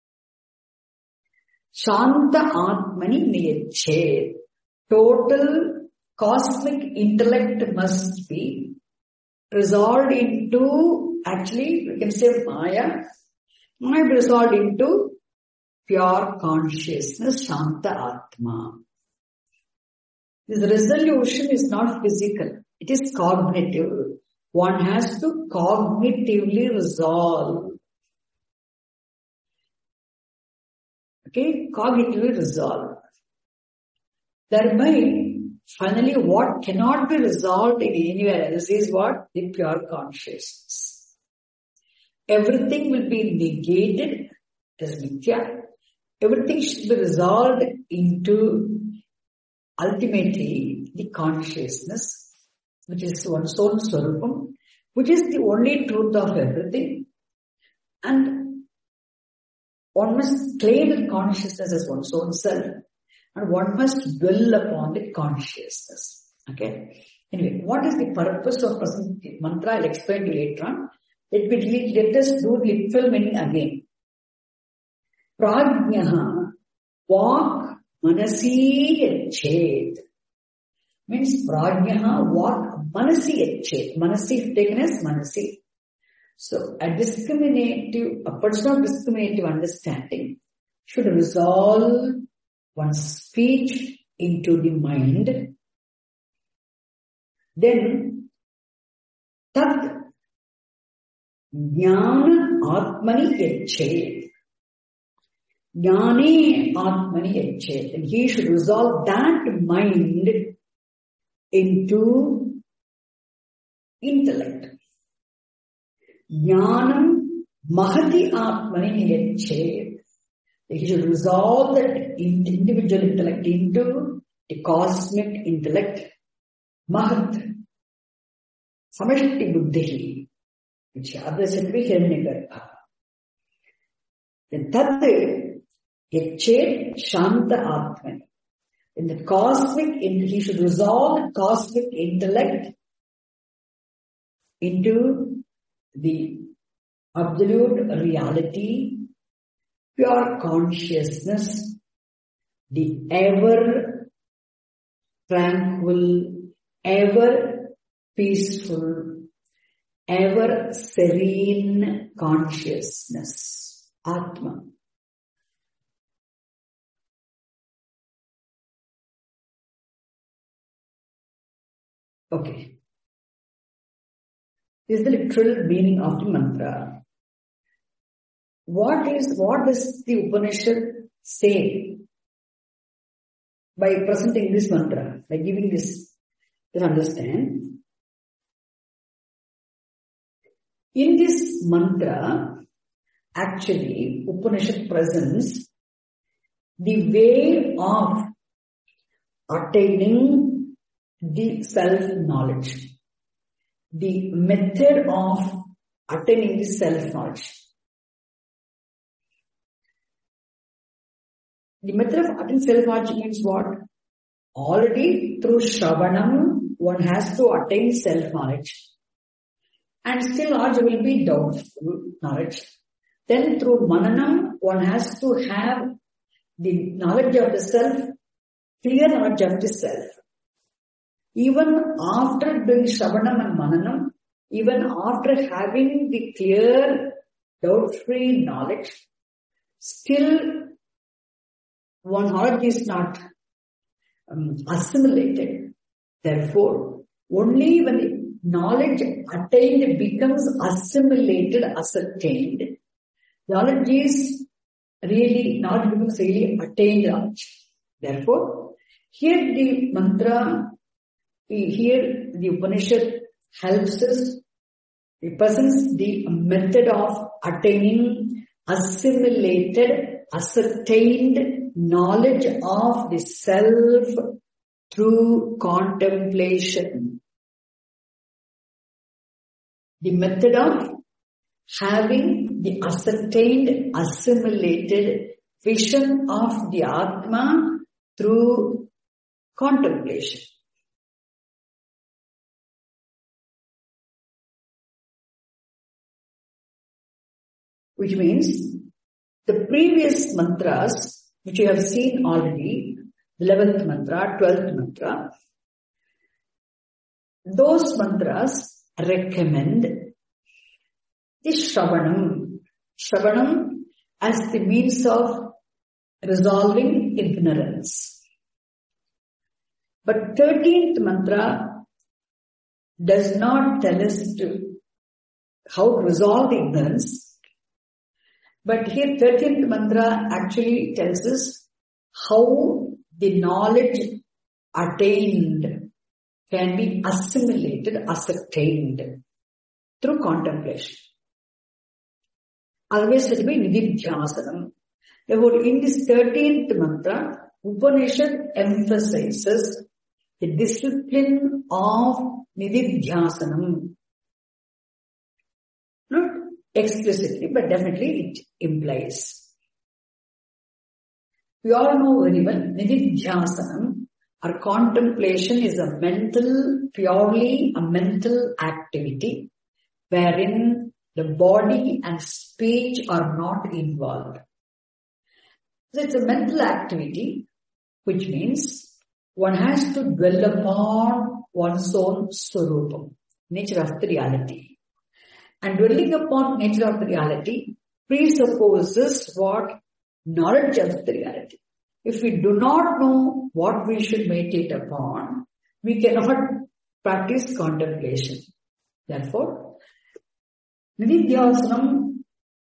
Shanta Atmani Niyached. Total cosmic intellect must be resolved into, actually we can say Maya, might be resolved into pure consciousness, Shanta Atma. This resolution is not physical, it is cognitive. One has to cognitively resolve. Okay, cognitively resolve. Thereby, finally, what cannot be resolved in anywhere else is what? The pure consciousness. Everything will be negated as mithya. Everything should be resolved into ultimately the consciousness, which is one's own swarupam, which is the only truth of everything. And one must claim the consciousness as one's own self. And one must dwell upon the consciousness. Okay. Anyway, what is the purpose of present mantra? I'll explain to you later on. Let me let us do the literal meaning again. Prajnaha vak manasi yached. Means prajnaha vak manasi yached. Manasi taken as manasi. So a discriminative, a person of discriminative understanding should resolve one's speech into the mind. Then, tat jnana atmani yached. Jnane atmani yached. And he should resolve that mind into intellect. Jnanam mahati atmani yached. He should resolve that individual intellect into the cosmic intellect, mahat, samashti buddhi, which others said to be hiranyagarbha. Then tat yached shanta atmani. In the cosmic, he should resolve the cosmic intellect into the absolute reality, pure consciousness, the ever tranquil, ever peaceful, ever serene consciousness, Atma. Okay. This is the literal meaning of the mantra. What is, what does the Upanishad say by presenting this mantra, by giving this, to understand? In this mantra, actually Upanishad presents the way of attaining the self-knowledge, the method of attaining the self-knowledge. The method of attaining self-knowledge means what? Already through Shravanam, one has to attain self-knowledge. And still knowledge will be doubtful knowledge. Then through Mananam, one has to have the knowledge of the self, clear knowledge of the self. Even after doing Shravanam and Mananam, even after having the clear, doubt-free knowledge, still one knowledge is not um, assimilated. Therefore, only when the knowledge attained becomes assimilated, ascertained, knowledge is really, knowledge becomes really attained knowledge. Therefore, here the mantra, here the Upanishad helps us, represents the method of attaining assimilated, ascertained knowledge of the self through contemplation. The method of having the ascertained, assimilated vision of the Atma through contemplation. Which means the previous mantras, which you have seen already, eleventh mantra, twelfth mantra, those mantras recommend the Shravanam. Shravanam as the means of resolving ignorance. But thirteenth mantra does not tell us to how to resolve ignorance. But here thirteenth mantra actually tells us how the knowledge attained can be assimilated, ascertained through contemplation. Always said to be nididhyasanam. Therefore, in this thirteenth mantra, Upanishad emphasizes the discipline of nididhyasanam. Not explicitly, but definitely it implies. We all know very well, nididhyasanam, or contemplation, is a mental, purely a mental activity wherein the body and speech are not involved. So it's a mental activity, which means one has to dwell upon one's own swarupam, nature of the reality. And dwelling upon nature of the reality presupposes what? Knowledge of the reality. If we do not know what we should meditate upon, we cannot practice contemplation. Therefore, nididhyasanam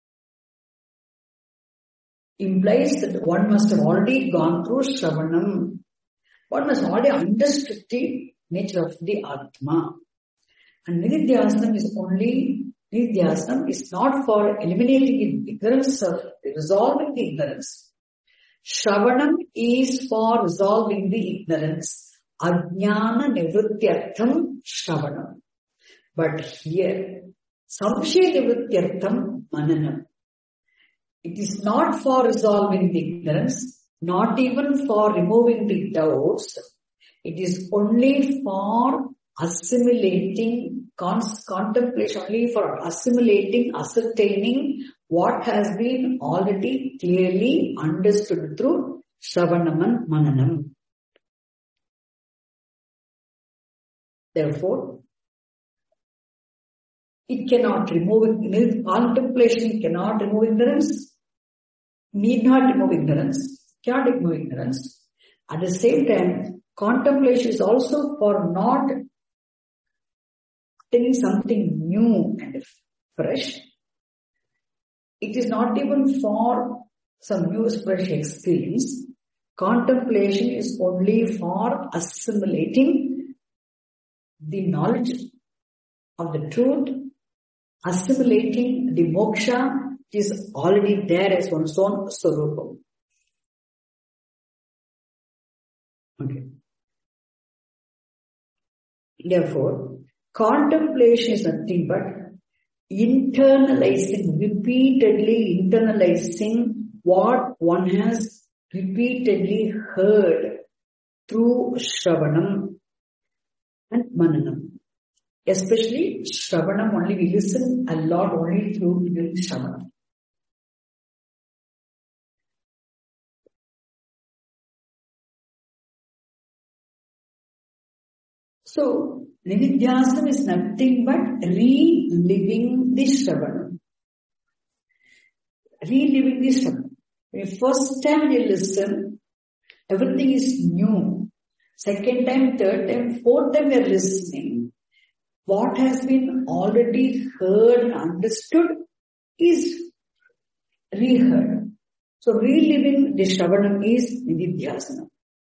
implies that one must have already gone through Shravanam. One must already understood the nature of the Atma. And nididhyasanam is only, nididhyasanam is not for eliminating the ignorance of, resolving the ignorance. Shravanam is for resolving the ignorance. Ajnana nivrityartham Shravanam. But here, samshaya nivrityartham mananam. It is not for resolving the ignorance, not even for removing the doubts. It is only for assimilating, contemplation, only for assimilating, ascertaining what has been already clearly understood through Shravanam and Mananam. Therefore, it cannot remove, contemplation cannot remove ignorance, need not remove ignorance, cannot remove ignorance. At the same time, contemplation is also for not telling something new and fresh. It is not even for some new fresh experience. Contemplation is only for assimilating the knowledge of the truth, assimilating the moksha, is already there as one's own Swarupam. Okay. Therefore, contemplation is nothing but internalizing, repeatedly internalizing what one has repeatedly heard through Shravanam and Mananam. Especially Shravanam, only we listen a lot only through during Shravanam. So, Nididhyasana is nothing but reliving the Shravanam. Reliving the Shravanam. When first time you listen, everything is new. Second time, third time, fourth time you are listening. What has been already heard and understood is reheard. So, reliving the Shravanam is Nididhyasana.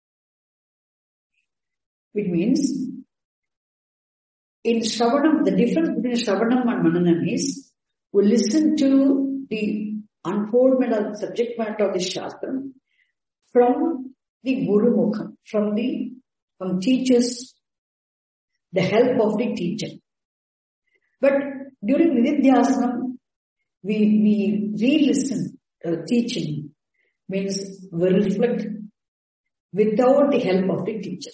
Which means, in Shravanam, the difference between Shravanam and Mananam is, we listen to the unfoldment of the subject matter of the Shastra from the Guru Mukham, from the from teachers, the help of the teacher. But during Nididhyasana, we, we re-listen uh, teaching, means we reflect without the help of the teacher.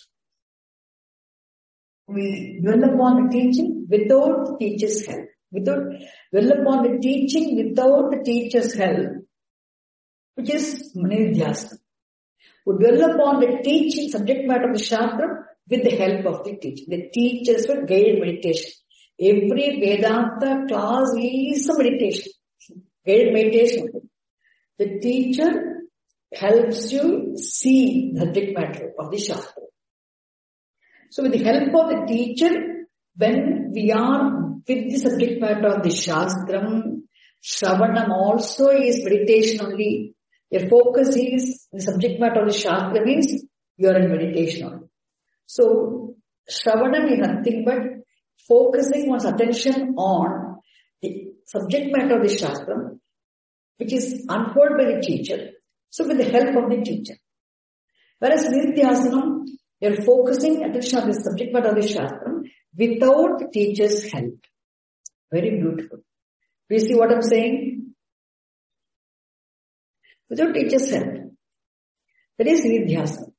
We dwell upon the teaching without the teacher's help. Without, dwell upon the teaching without the teacher's help, which is Nididhyasana. We dwell upon the teaching, subject matter of the Shastra with the help of the teacher. The teachers for guided meditation. Every Vedanta class is a meditation. Guided meditation. The teacher helps you see the subject matter of the Shastra. So with the help of the teacher, when we are with the subject matter of the Shastram, Shravanam also is meditation only. Your focus is the subject matter of the Shastra means you are in meditation only. So Shravanam is nothing but focusing one's attention on the subject matter of the Shastra, which is unfolded by the teacher. So with the help of the teacher. Whereas Nididhyasana, you are focusing attention on the subject matter of the Shastra without the teacher's help. Very beautiful. Do you see what I'm saying? Without teacher's help. That is Nididhyasana.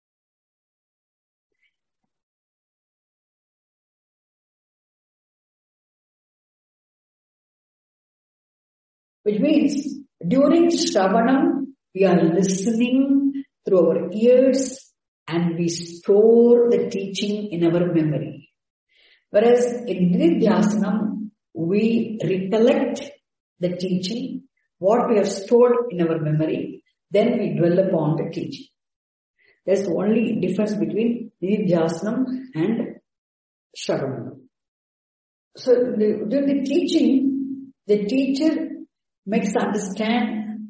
Which means, during Shravanam, we are listening through our ears and we store the teaching in our memory. Whereas in Nididhyasana, we recollect the teaching, what we have stored in our memory, then we dwell upon the teaching. That's the only difference between Nididhyasana and Shravanam. So the, during the teaching, the teacher makes us understand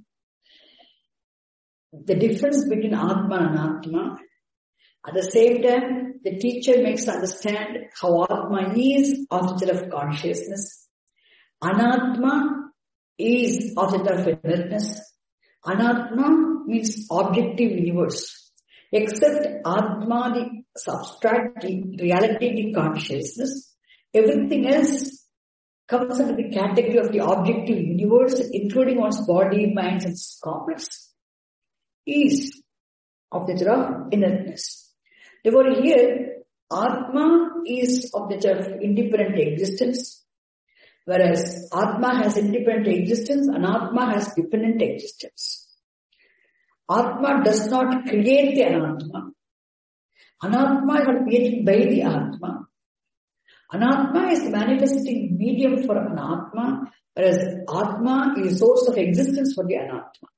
the difference between Atma and Anatma. At the same time, the teacher makes us understand how Atma is object of consciousness. Anatma is object of awareness. Anatma means objective universe. Except Atma, the substract, the reality, the consciousness, everything else comes under the category of the objective universe, including one's body, mind, and complex, is object of inertness. Therefore, here, Atma is object of independent existence, whereas Atma has independent existence and Atma has dependent existence. Atma does not create the Anatma. Anatma is not created by the Atma. Anatma is the manifesting medium for Anatma, whereas Atma is a source of existence for the Anatma.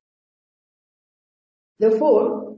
Therefore,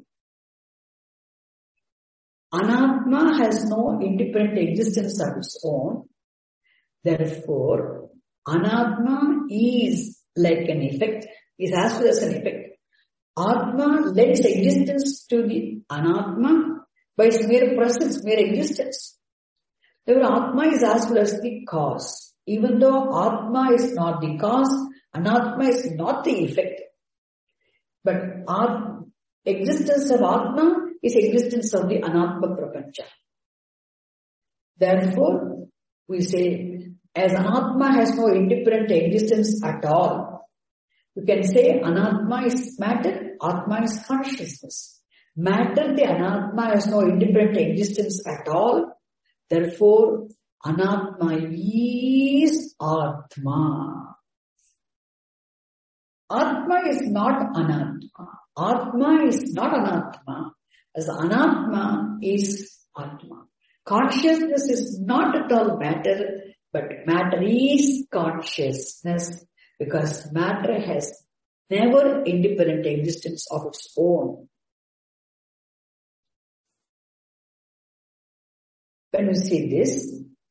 Anatma has no independent existence of its own. Therefore, Anatma is like an effect, is as well as an effect. Atma lends existence to the Anatma by its mere presence, mere existence. Therefore, Atma is as well as the cause. Even though Atma is not the cause, Anatma is not the effect. But our existence of Atma is existence of the Anatma Prapancha. Therefore, we say, as Anatma has no independent existence at all, you can say Anatma is matter, Atma is consciousness. Matter, the Anatma has no independent existence at all. Therefore, Anatma is Atma. Atma is not Anatma. Atma is not Anatma. As Anatma is Atma. Consciousness is not at all matter, but matter is consciousness, because matter has never independent existence of its own. When you see this,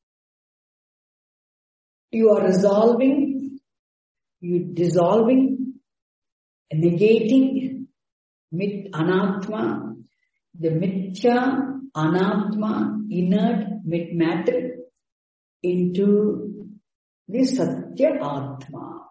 you are resolving, you dissolving, negating mit anatma, the mithya, anatma, inert mit matter into the satya atma.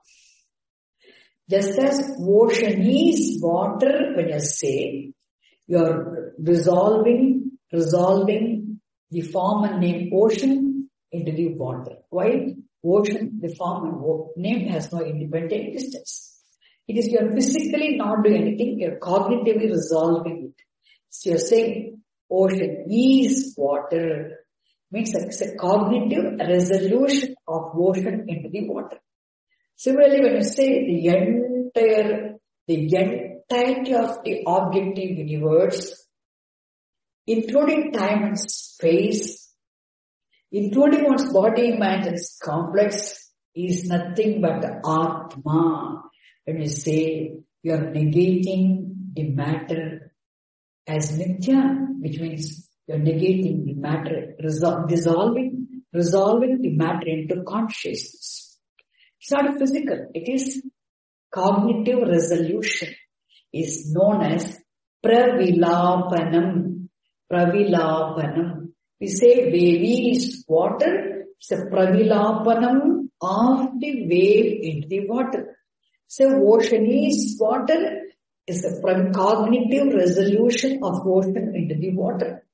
Just as ocean is water, when I say, you are resolving, resolving the form and name ocean into the water. Why? Ocean, the form and name has no independent existence. It is you are physically not doing anything, you are cognitively resolving it. So you are saying ocean is water, means it's a cognitive resolution of ocean into the water. Similarly, when you say the entire, the entirety of the objective universe, including time and space, including one's body, mind and complex, is nothing but Atma. When you say you are negating the matter as mithya, which means you are negating the matter, resol- dissolving, resolving the matter into consciousness. It's not physical, it is cognitive resolution, is known as pravilapanam. Pravilapanam. We say wave is water, it's a pravilapanam of the wave into the water. So ocean is water, is a cognitive resolution of ocean into the water.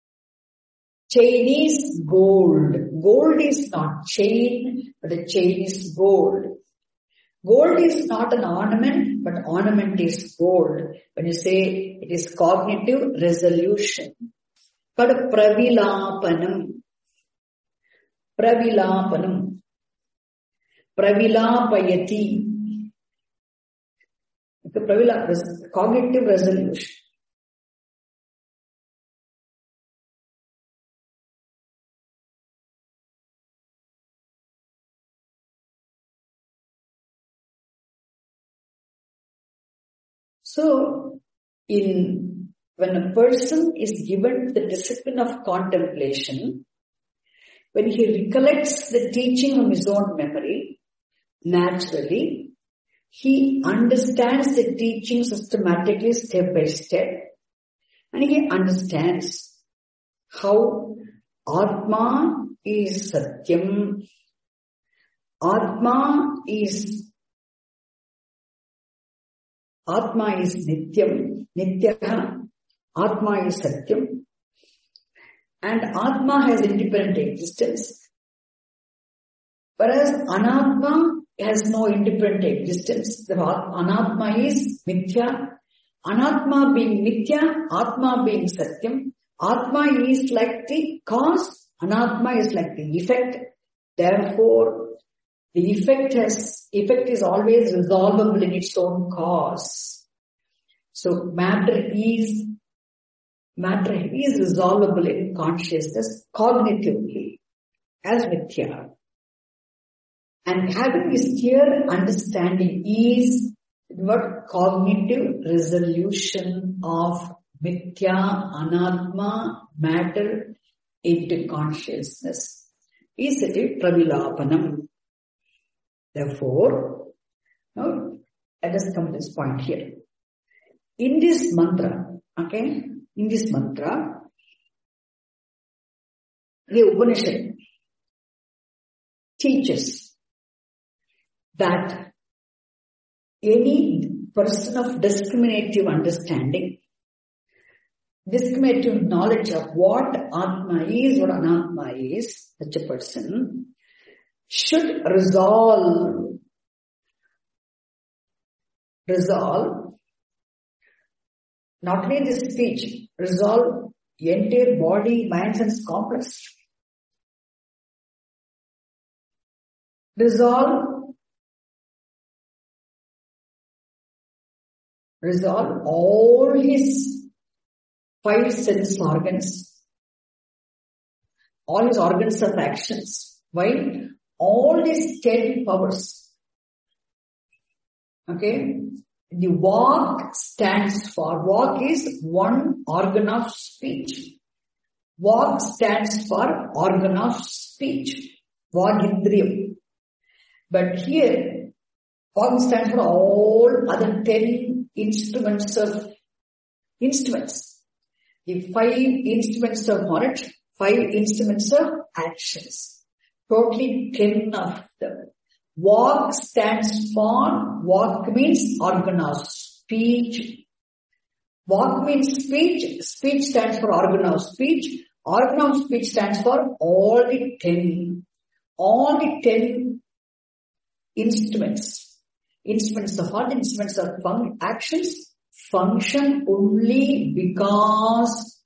Chain is gold. Gold is not chain, but a chain is gold. Gold is not an ornament, but ornament is gold. When you say it is cognitive resolution. But pravilapanam. Pravilapanam. Pravilapayati. The pravila is cognitive resolution. So, in when a person is given the discipline of contemplation, when he recollects the teaching of his own memory, naturally, he understands the teaching systematically, step by step, and he understands how Atma is Satyam, Atma is Atma is Nityam, Nityaha, Atma is Satyam, and Atma has independent existence, whereas Anatma has no independent existence. The Anatma is Mithya. Anatma being Mithya, Atma being Satyam. Atma is like the cause, Anatma is like the effect. Therefore, the effect has, effect is always resolvable in its own cause. So matter is, matter is resolvable in consciousness cognitively as Mithya. And having this clear understanding is what cognitive resolution of Mithya, Anatma, matter into consciousness is it pravilapanam. Therefore, now let us come to this point here. In this mantra, okay, in this mantra, the Upanishad teaches that any person of discriminative understanding, discriminative knowledge of what Atma is, what Anatma is, such a person should resolve, resolve, not only this speech, resolve entire body, mind, sense complex. Resolve, resolve all his five sense organs, all his organs of actions. Why? All these ten powers. Okay? The Vak stands for, Vak is one organ of speech. Vak stands for organ of speech. Vagindriyam. But here, Vak stands for all other ten instruments of, instruments. The five instruments of knowledge, five instruments of actions. Totally ten of them. Vak stands for, Vak means organ of speech. Vak means speech, speech stands for organ of speech, organ of speech stands for all the ten, all the ten instruments. Instruments of all the instruments of fun- actions function only because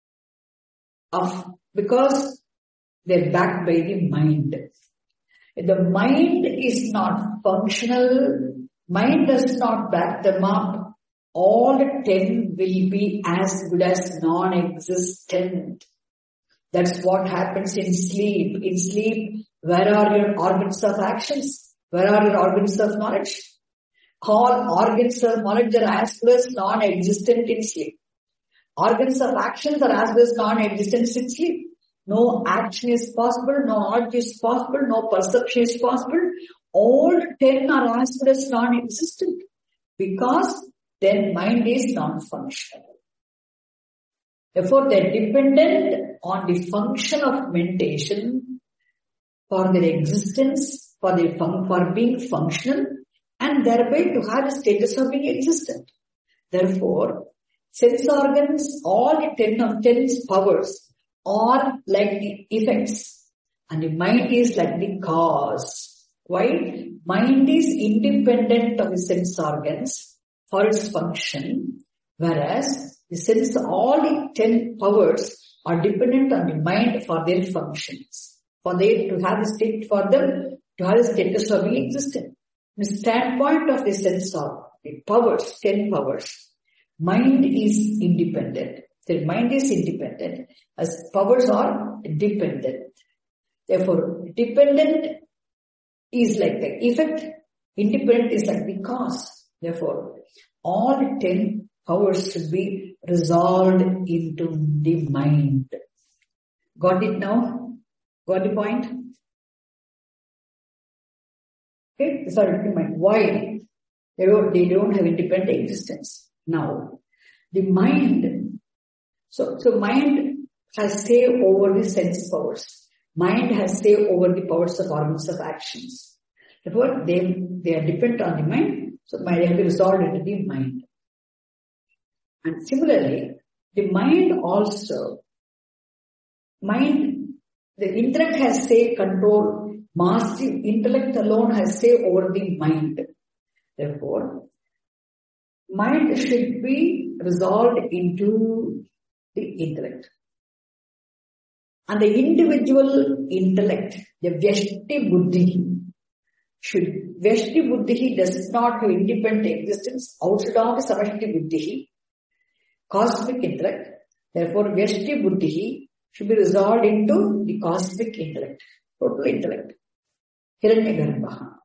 of, because they're backed by the mind. If the mind is not functional, mind does not back them up, all the ten will be as good as non-existent. That's what happens in sleep. In sleep, where are your organs of actions? Where are your organs of knowledge? All organs of knowledge are as good as non-existent in sleep. Organs of actions are as good as non-existent in sleep. No action is possible, no knowledge is possible, no perception is possible. All ten are as good as non-existent because then mind is non-functional. Therefore, they are dependent on the function of meditation for their existence, for their fun- for being functional, and thereby to have the status of being existent. Therefore, sense organs, all the ten of ten powers are like the effects, and the mind is like the cause. Why? Mind is independent of the sense organs for its function, whereas the sense, all the ten powers are dependent on the mind for their functions, for they to have a state, for them to have a status of being existent. The standpoint of the sense of the powers, ten powers, mind is independent. The mind is independent as powers are dependent. Therefore, dependent is like the effect, independent is like the cause. Therefore, all the ten powers should be resolved into the mind. Got it now? Got the point? Okay, these are the mind. Why? They don't, they don't have independent existence. Now, the mind, so, so mind has say over the sense powers. Mind has say over the powers of organs of actions. Therefore, they, they are dependent on the mind, so mind has to be resolved into the mind. And similarly, the mind also, mind, the intellect has say control, mastery, intellect alone has say over the mind. Therefore, mind should be resolved into the intellect. And the individual intellect, the Vyashti Buddhi, should, Vyashti Buddhi does not have independent existence outside of the Samashti Buddhi, cosmic intellect. Therefore, Vyashti Buddhi should be resolved into the cosmic intellect, total intellect, Hiranyagarbha.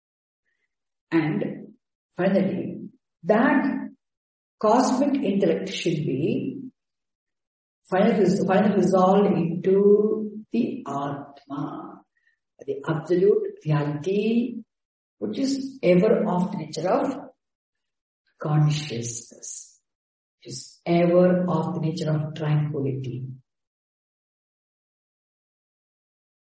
And finally, that cosmic intellect should be finally, finally resolved into the Atma, the absolute reality, which is ever of the nature of consciousness, which is ever of the nature of tranquility.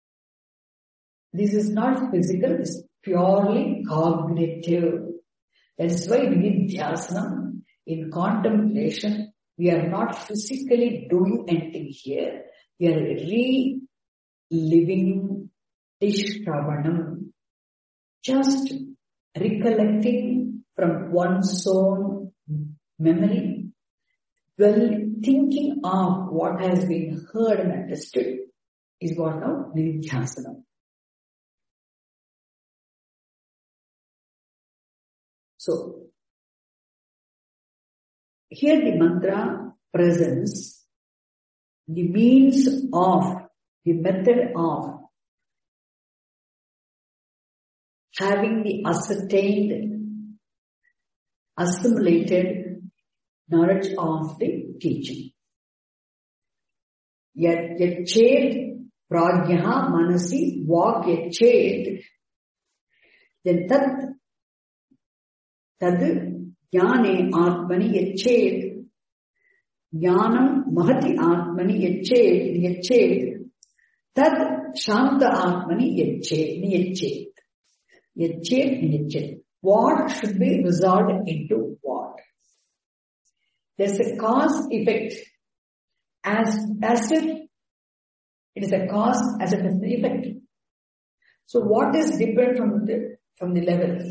This is not physical, it's purely cognitive. That is why Nididhyasanam, in contemplation, we are not physically doing anything here. We are reliving Tishravanam, just recollecting from one's own memory, well, thinking of what has been heard and understood is what now Nididhyasanam. So, here the mantra presents the means of, the method of having the ascertained, assimilated knowledge of the teaching. Yet, yachet prajnaha manasi vak yachet, then tat, tad jnane atmani yachet, jnanam mahati atmani yachet, yachet, tad shanta atmani yachet, yachet. Yachet, yachet. What should be resolved into what? There's a cause effect. As, as if it is a cause as it is the effect. So what is different from the, from the level?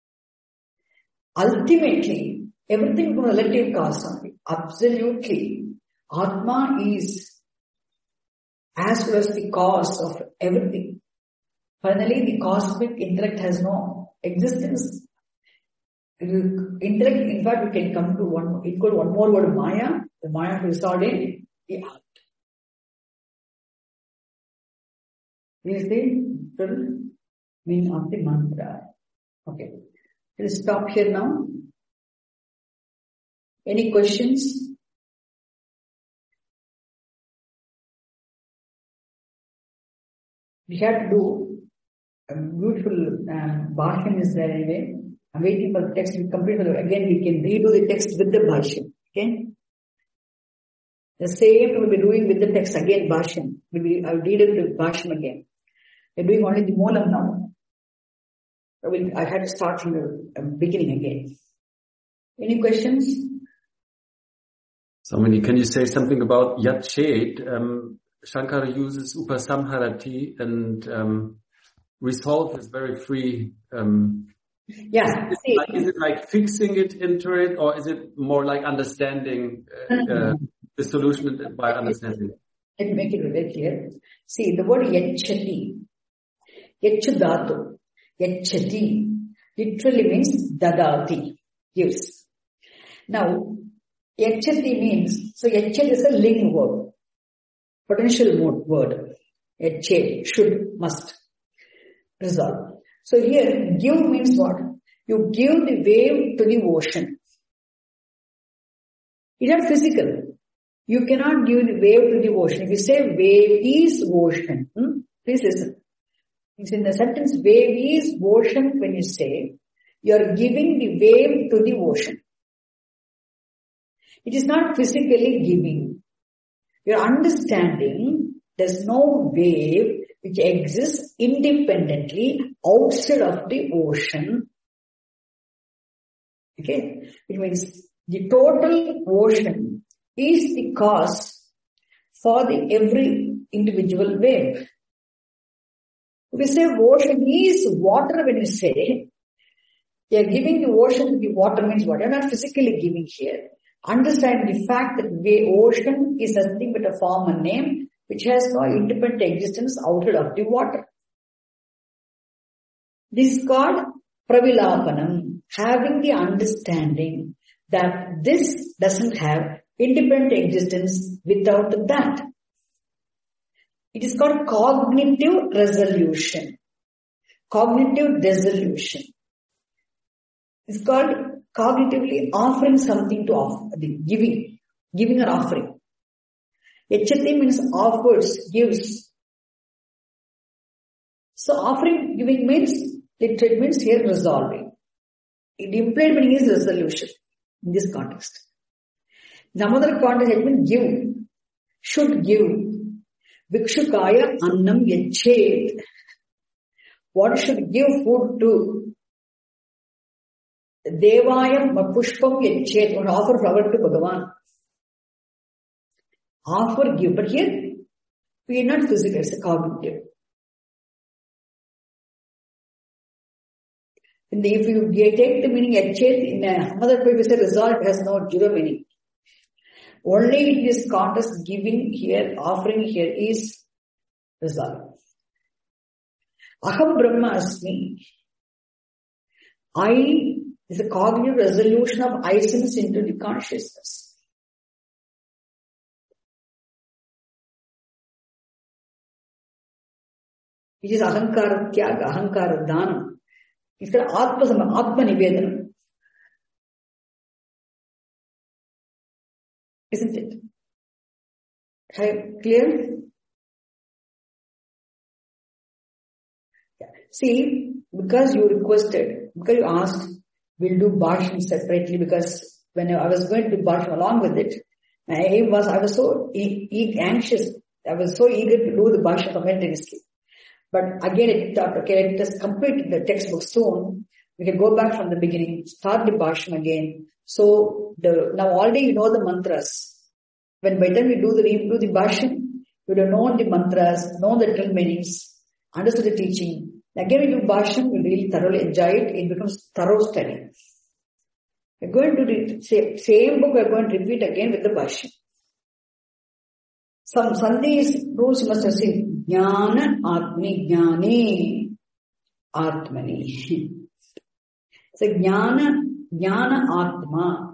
Ultimately, everything from relative cause only. Absolutely. Atma is as well as the cause of everything. Finally, the cosmic intellect has no existence. Intellect, in fact, we can come to one, equal one more word, Maya. The Maya reside in the art. This is the full meaning of the mantra. Okay. We'll stop here now. Any questions? We have to do a beautiful um, bhashyam is there anyway. I'm waiting for the text to complete. Again, we can redo the text with the bhashyam. Okay? The same we'll be doing with the text again, bhashyam. We'll be, I'll read it with bhashyam again. We're doing only the moolam now. I, will, I had to start from the uh, beginning again. Any questions?
Swamini, can you say something about yachet? Um, Shankara uses upasamharati and um, resolve is very free. Um,
yeah.
Is it, like, is it like fixing it into it, or is it more like understanding uh, uh, the solution by understanding?
Let me make it very clear. See, the word yachati, yachadatu, yachati, literally means dadati, gives. Now, yachati means, so yachat is a ling word, potential mode word. Yachet, should, must, resolve. So here, give means what? You give the wave to the ocean. It's not physical. You cannot give the wave to the ocean. If you say wave is ocean, hmm? Please listen. It's in the sentence wave is ocean. When you say, you are giving the wave to the ocean. It is not physically giving. Your understanding, there's no wave which exists independently outside of the ocean. Okay? It means the total ocean is the cause for the every individual wave. If we say ocean is water, when you say, you are giving the ocean the water means what? You are not physically giving here. Understand the fact that the ocean is nothing but a form and name which has no independent existence outside of the water. This is called pravilapanam, having the understanding that this doesn't have independent existence without that. It is called cognitive resolution, cognitive dissolution. It's called cognitively offering something to offer, giving, giving or offering. Yachati means offers, gives. So offering, giving means, it means here resolving. The implied meaning is resolution in this context. In another context, it means give, should give. Vikshukaya annam yachet. What should give food to? Devayam pushpam yachet, or offer flower to Bhagavan. Offer, give. But here, we are not physical, it's a cognitive. And if you take the meaning yachet in another way, we say result has no zero meaning. Only in this context, giving here, offering here is result. Aham Brahma Asmi. I is a cognitive resolution of I sense into the consciousness. It is ahankara tyaga, ahankara dhanam. It's called atma, atma nivedanam. Isn't it? Clear? Yeah. See, because you requested, because you asked, we'll do bhashan separately, because when I was going to do bhashan along with it, I was, I was so e- e- anxious. I was so eager to do the bhashan simultaneously. But again, it thought, okay, let us complete the textbook soon. We can go back from the beginning, start the bhashan again. So the, now already you know the mantras. When by the time we do the, do the bhashan, you would have known the mantras, known the literal meanings, understood the teaching. Again we do bhashan, we really thoroughly enjoy it. It becomes thorough study. We're going to read same, same book, we're going to repeat again with the bhashan. Some Sandhi's rules you must have seen. Jnana Atmi Jnani Atmani. So Jnana, Jnana Atma.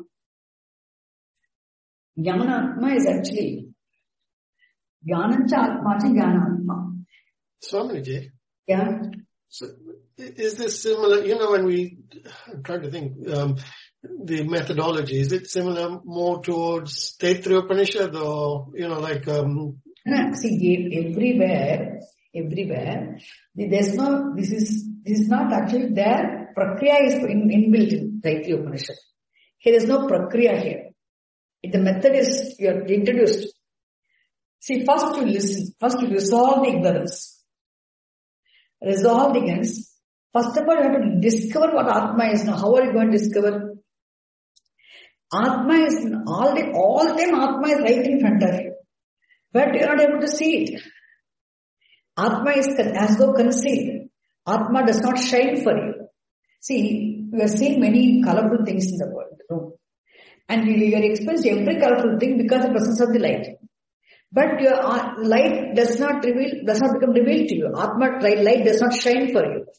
Jnana Atma is actually Jnanancha Atma cha Jnana Atma.
Swamiji.
Yeah.
So is this similar, you know, when we, I'm trying to think, um, the methodology, is it similar more towards Taittiriya Upanishad or, you know, like, um,
no, see, everywhere, everywhere, there's no, this is, this is not actually there. Prakriya is in, inbuilt in Taittiriya Upanishad. Here is no Prakriya here. The method is, you are introduced. See, first you listen, first you resolve the ignorance. Resolve the ignorance. First of all, you have to discover what Atma is now. How are you going to discover? Atma is all the, all the time Atma is right in front of you. But you are not able to see it. Atma is as though concealed. Atma does not shine for you. See, we are seeing many colorful things in the world. And you are experiencing every colorful thing because of the presence of the light. But your light does not reveal, does not become revealed to you. Atma light does not shine for you.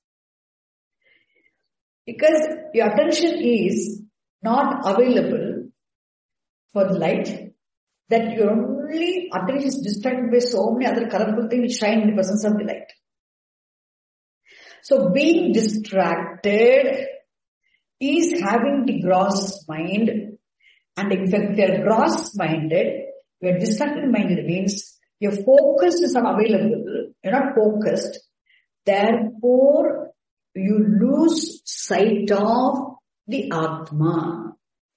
Because your attention is not available for the light, that your only attention is distracted by so many other colorful things which shine in the presence of the light. So being distracted is having the gross mind, and in fact, they are gross-minded. You are distracted-minded means your focus is not available. You're not focused. Therefore, you lose sight of the Atma.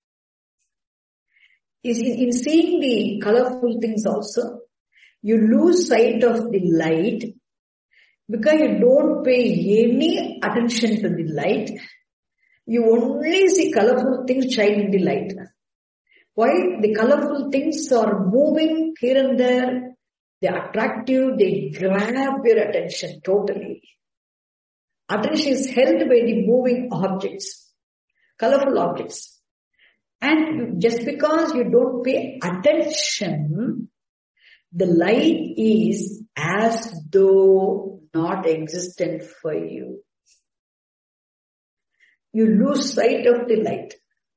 In seeing the colorful things also, you lose sight of the light because you don't pay any attention to the light. You only see colorful things shine in the light. Why? The colorful things are moving here and there. They're attractive. They grab your attention totally. Attention is held by the moving objects, colorful objects. And you, just because you don't pay attention, the light is as though not existent for you. You lose sight of the light.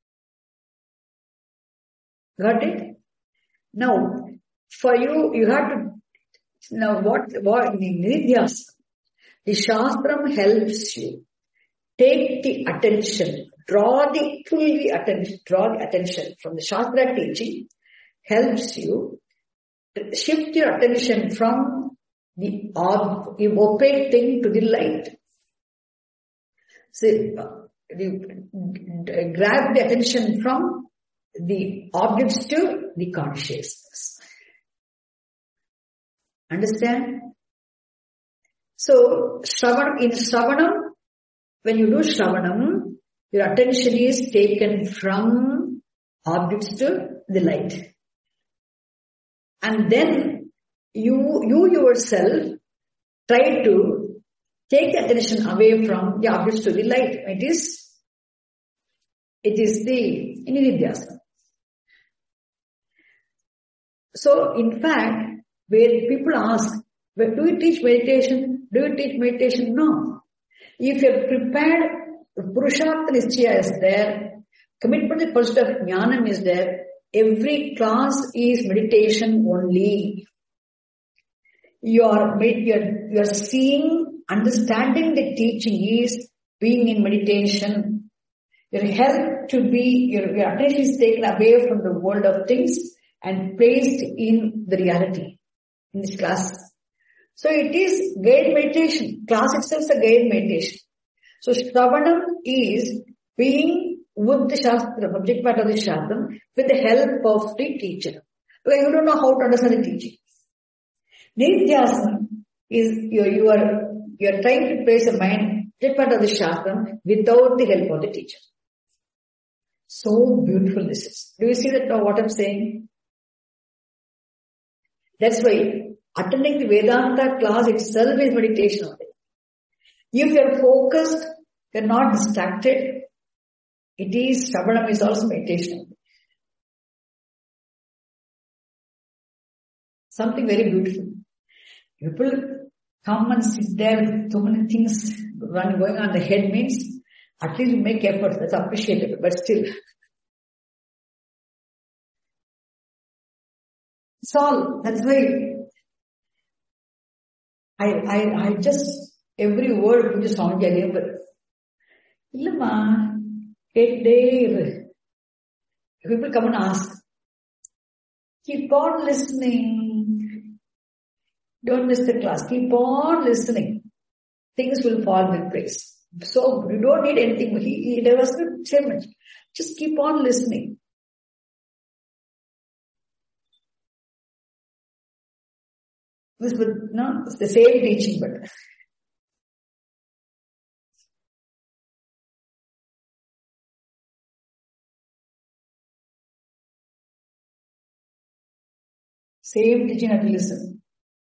Got it? Now, for you, you have to, now what, what, in Nidhyas, the Shastram helps you. Take the attention, draw the fully attention, draw the attention from the Shastra teaching, helps you shift your attention from the opaque thing to the light. So, you grab the attention from the objects to the consciousness. Understand? So, Shravanam, in Shravanam, when you do Shravanam, your attention is taken from objects to the light. And then you, you yourself try to take the attention away from the objects to the light. It is, it is the nididhyasana. So, in fact, where people ask, well, do you teach meditation? Do you teach meditation? No. If you are prepared, Purushartha Nischaya is there, commitment to the pursuit of Jnanam is there, every class is meditation only. You are, you are, you are seeing, understanding the teaching is being in meditation. Your help to be, your, your attention is taken away from the world of things and placed in the reality, in this class. So it is guided meditation. Class itself is a guided meditation. So Shravanam is being with the Shastra, subject matter of the Shastra, with the help of the teacher. Because you don't know how to understand the teaching. Nididhyasana is you, you are you are trying to place a mind, subject matter of the Shastra, without the help of the teacher. So beautiful this is. Do you see that now what I'm saying? That's why attending the Vedanta class itself is meditation only. If you are focused, you are not distracted, it is, Shravanam is also meditation. Something very beautiful. People come and sit there with so many things run going on the head means, at least you make efforts, that's appreciable, but still. It's all, that's why I, I, I just, every word you just sound a but Illama, eight day. People come and ask, keep on listening. Don't miss the class. Keep on listening. Things will fall in place. So you don't need anything. He, he doesn't say much. Just keep on listening. This would, no, it's the same teaching, but same teaching have to listen.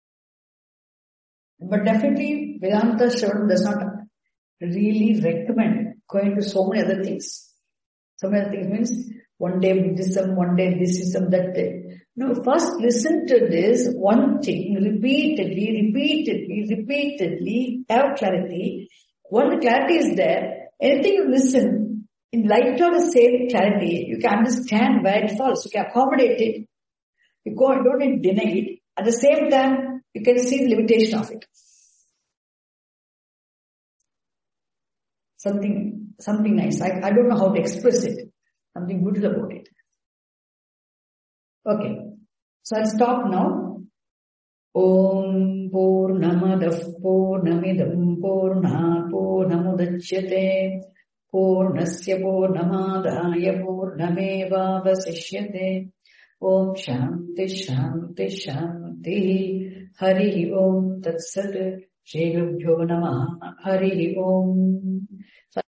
But definitely Vedanta Shravanam does not really recommend going to so many other things. So many other things means one day Buddhism, one day thisism, that day. No, first listen to this one thing repeatedly, repeatedly, repeatedly, have clarity. When the clarity is there, anything you listen, in light of the same clarity, you can understand where it falls. You can accommodate it. You don't need to deny it. At the same time, you can see the limitation of it. Something, something nice. I, I don't know how to express it. Something beautiful about it. Okay. So I'll stop now. Om Purnamadav Purnamidam Purnat Purnamudachyate Purnasya Purnamadaya Purnameva Vasishyate. Om Shanti Shanti Shanti. Hari Om Tat Sat. Shri Gurubhyo Namaha. Hari Om. So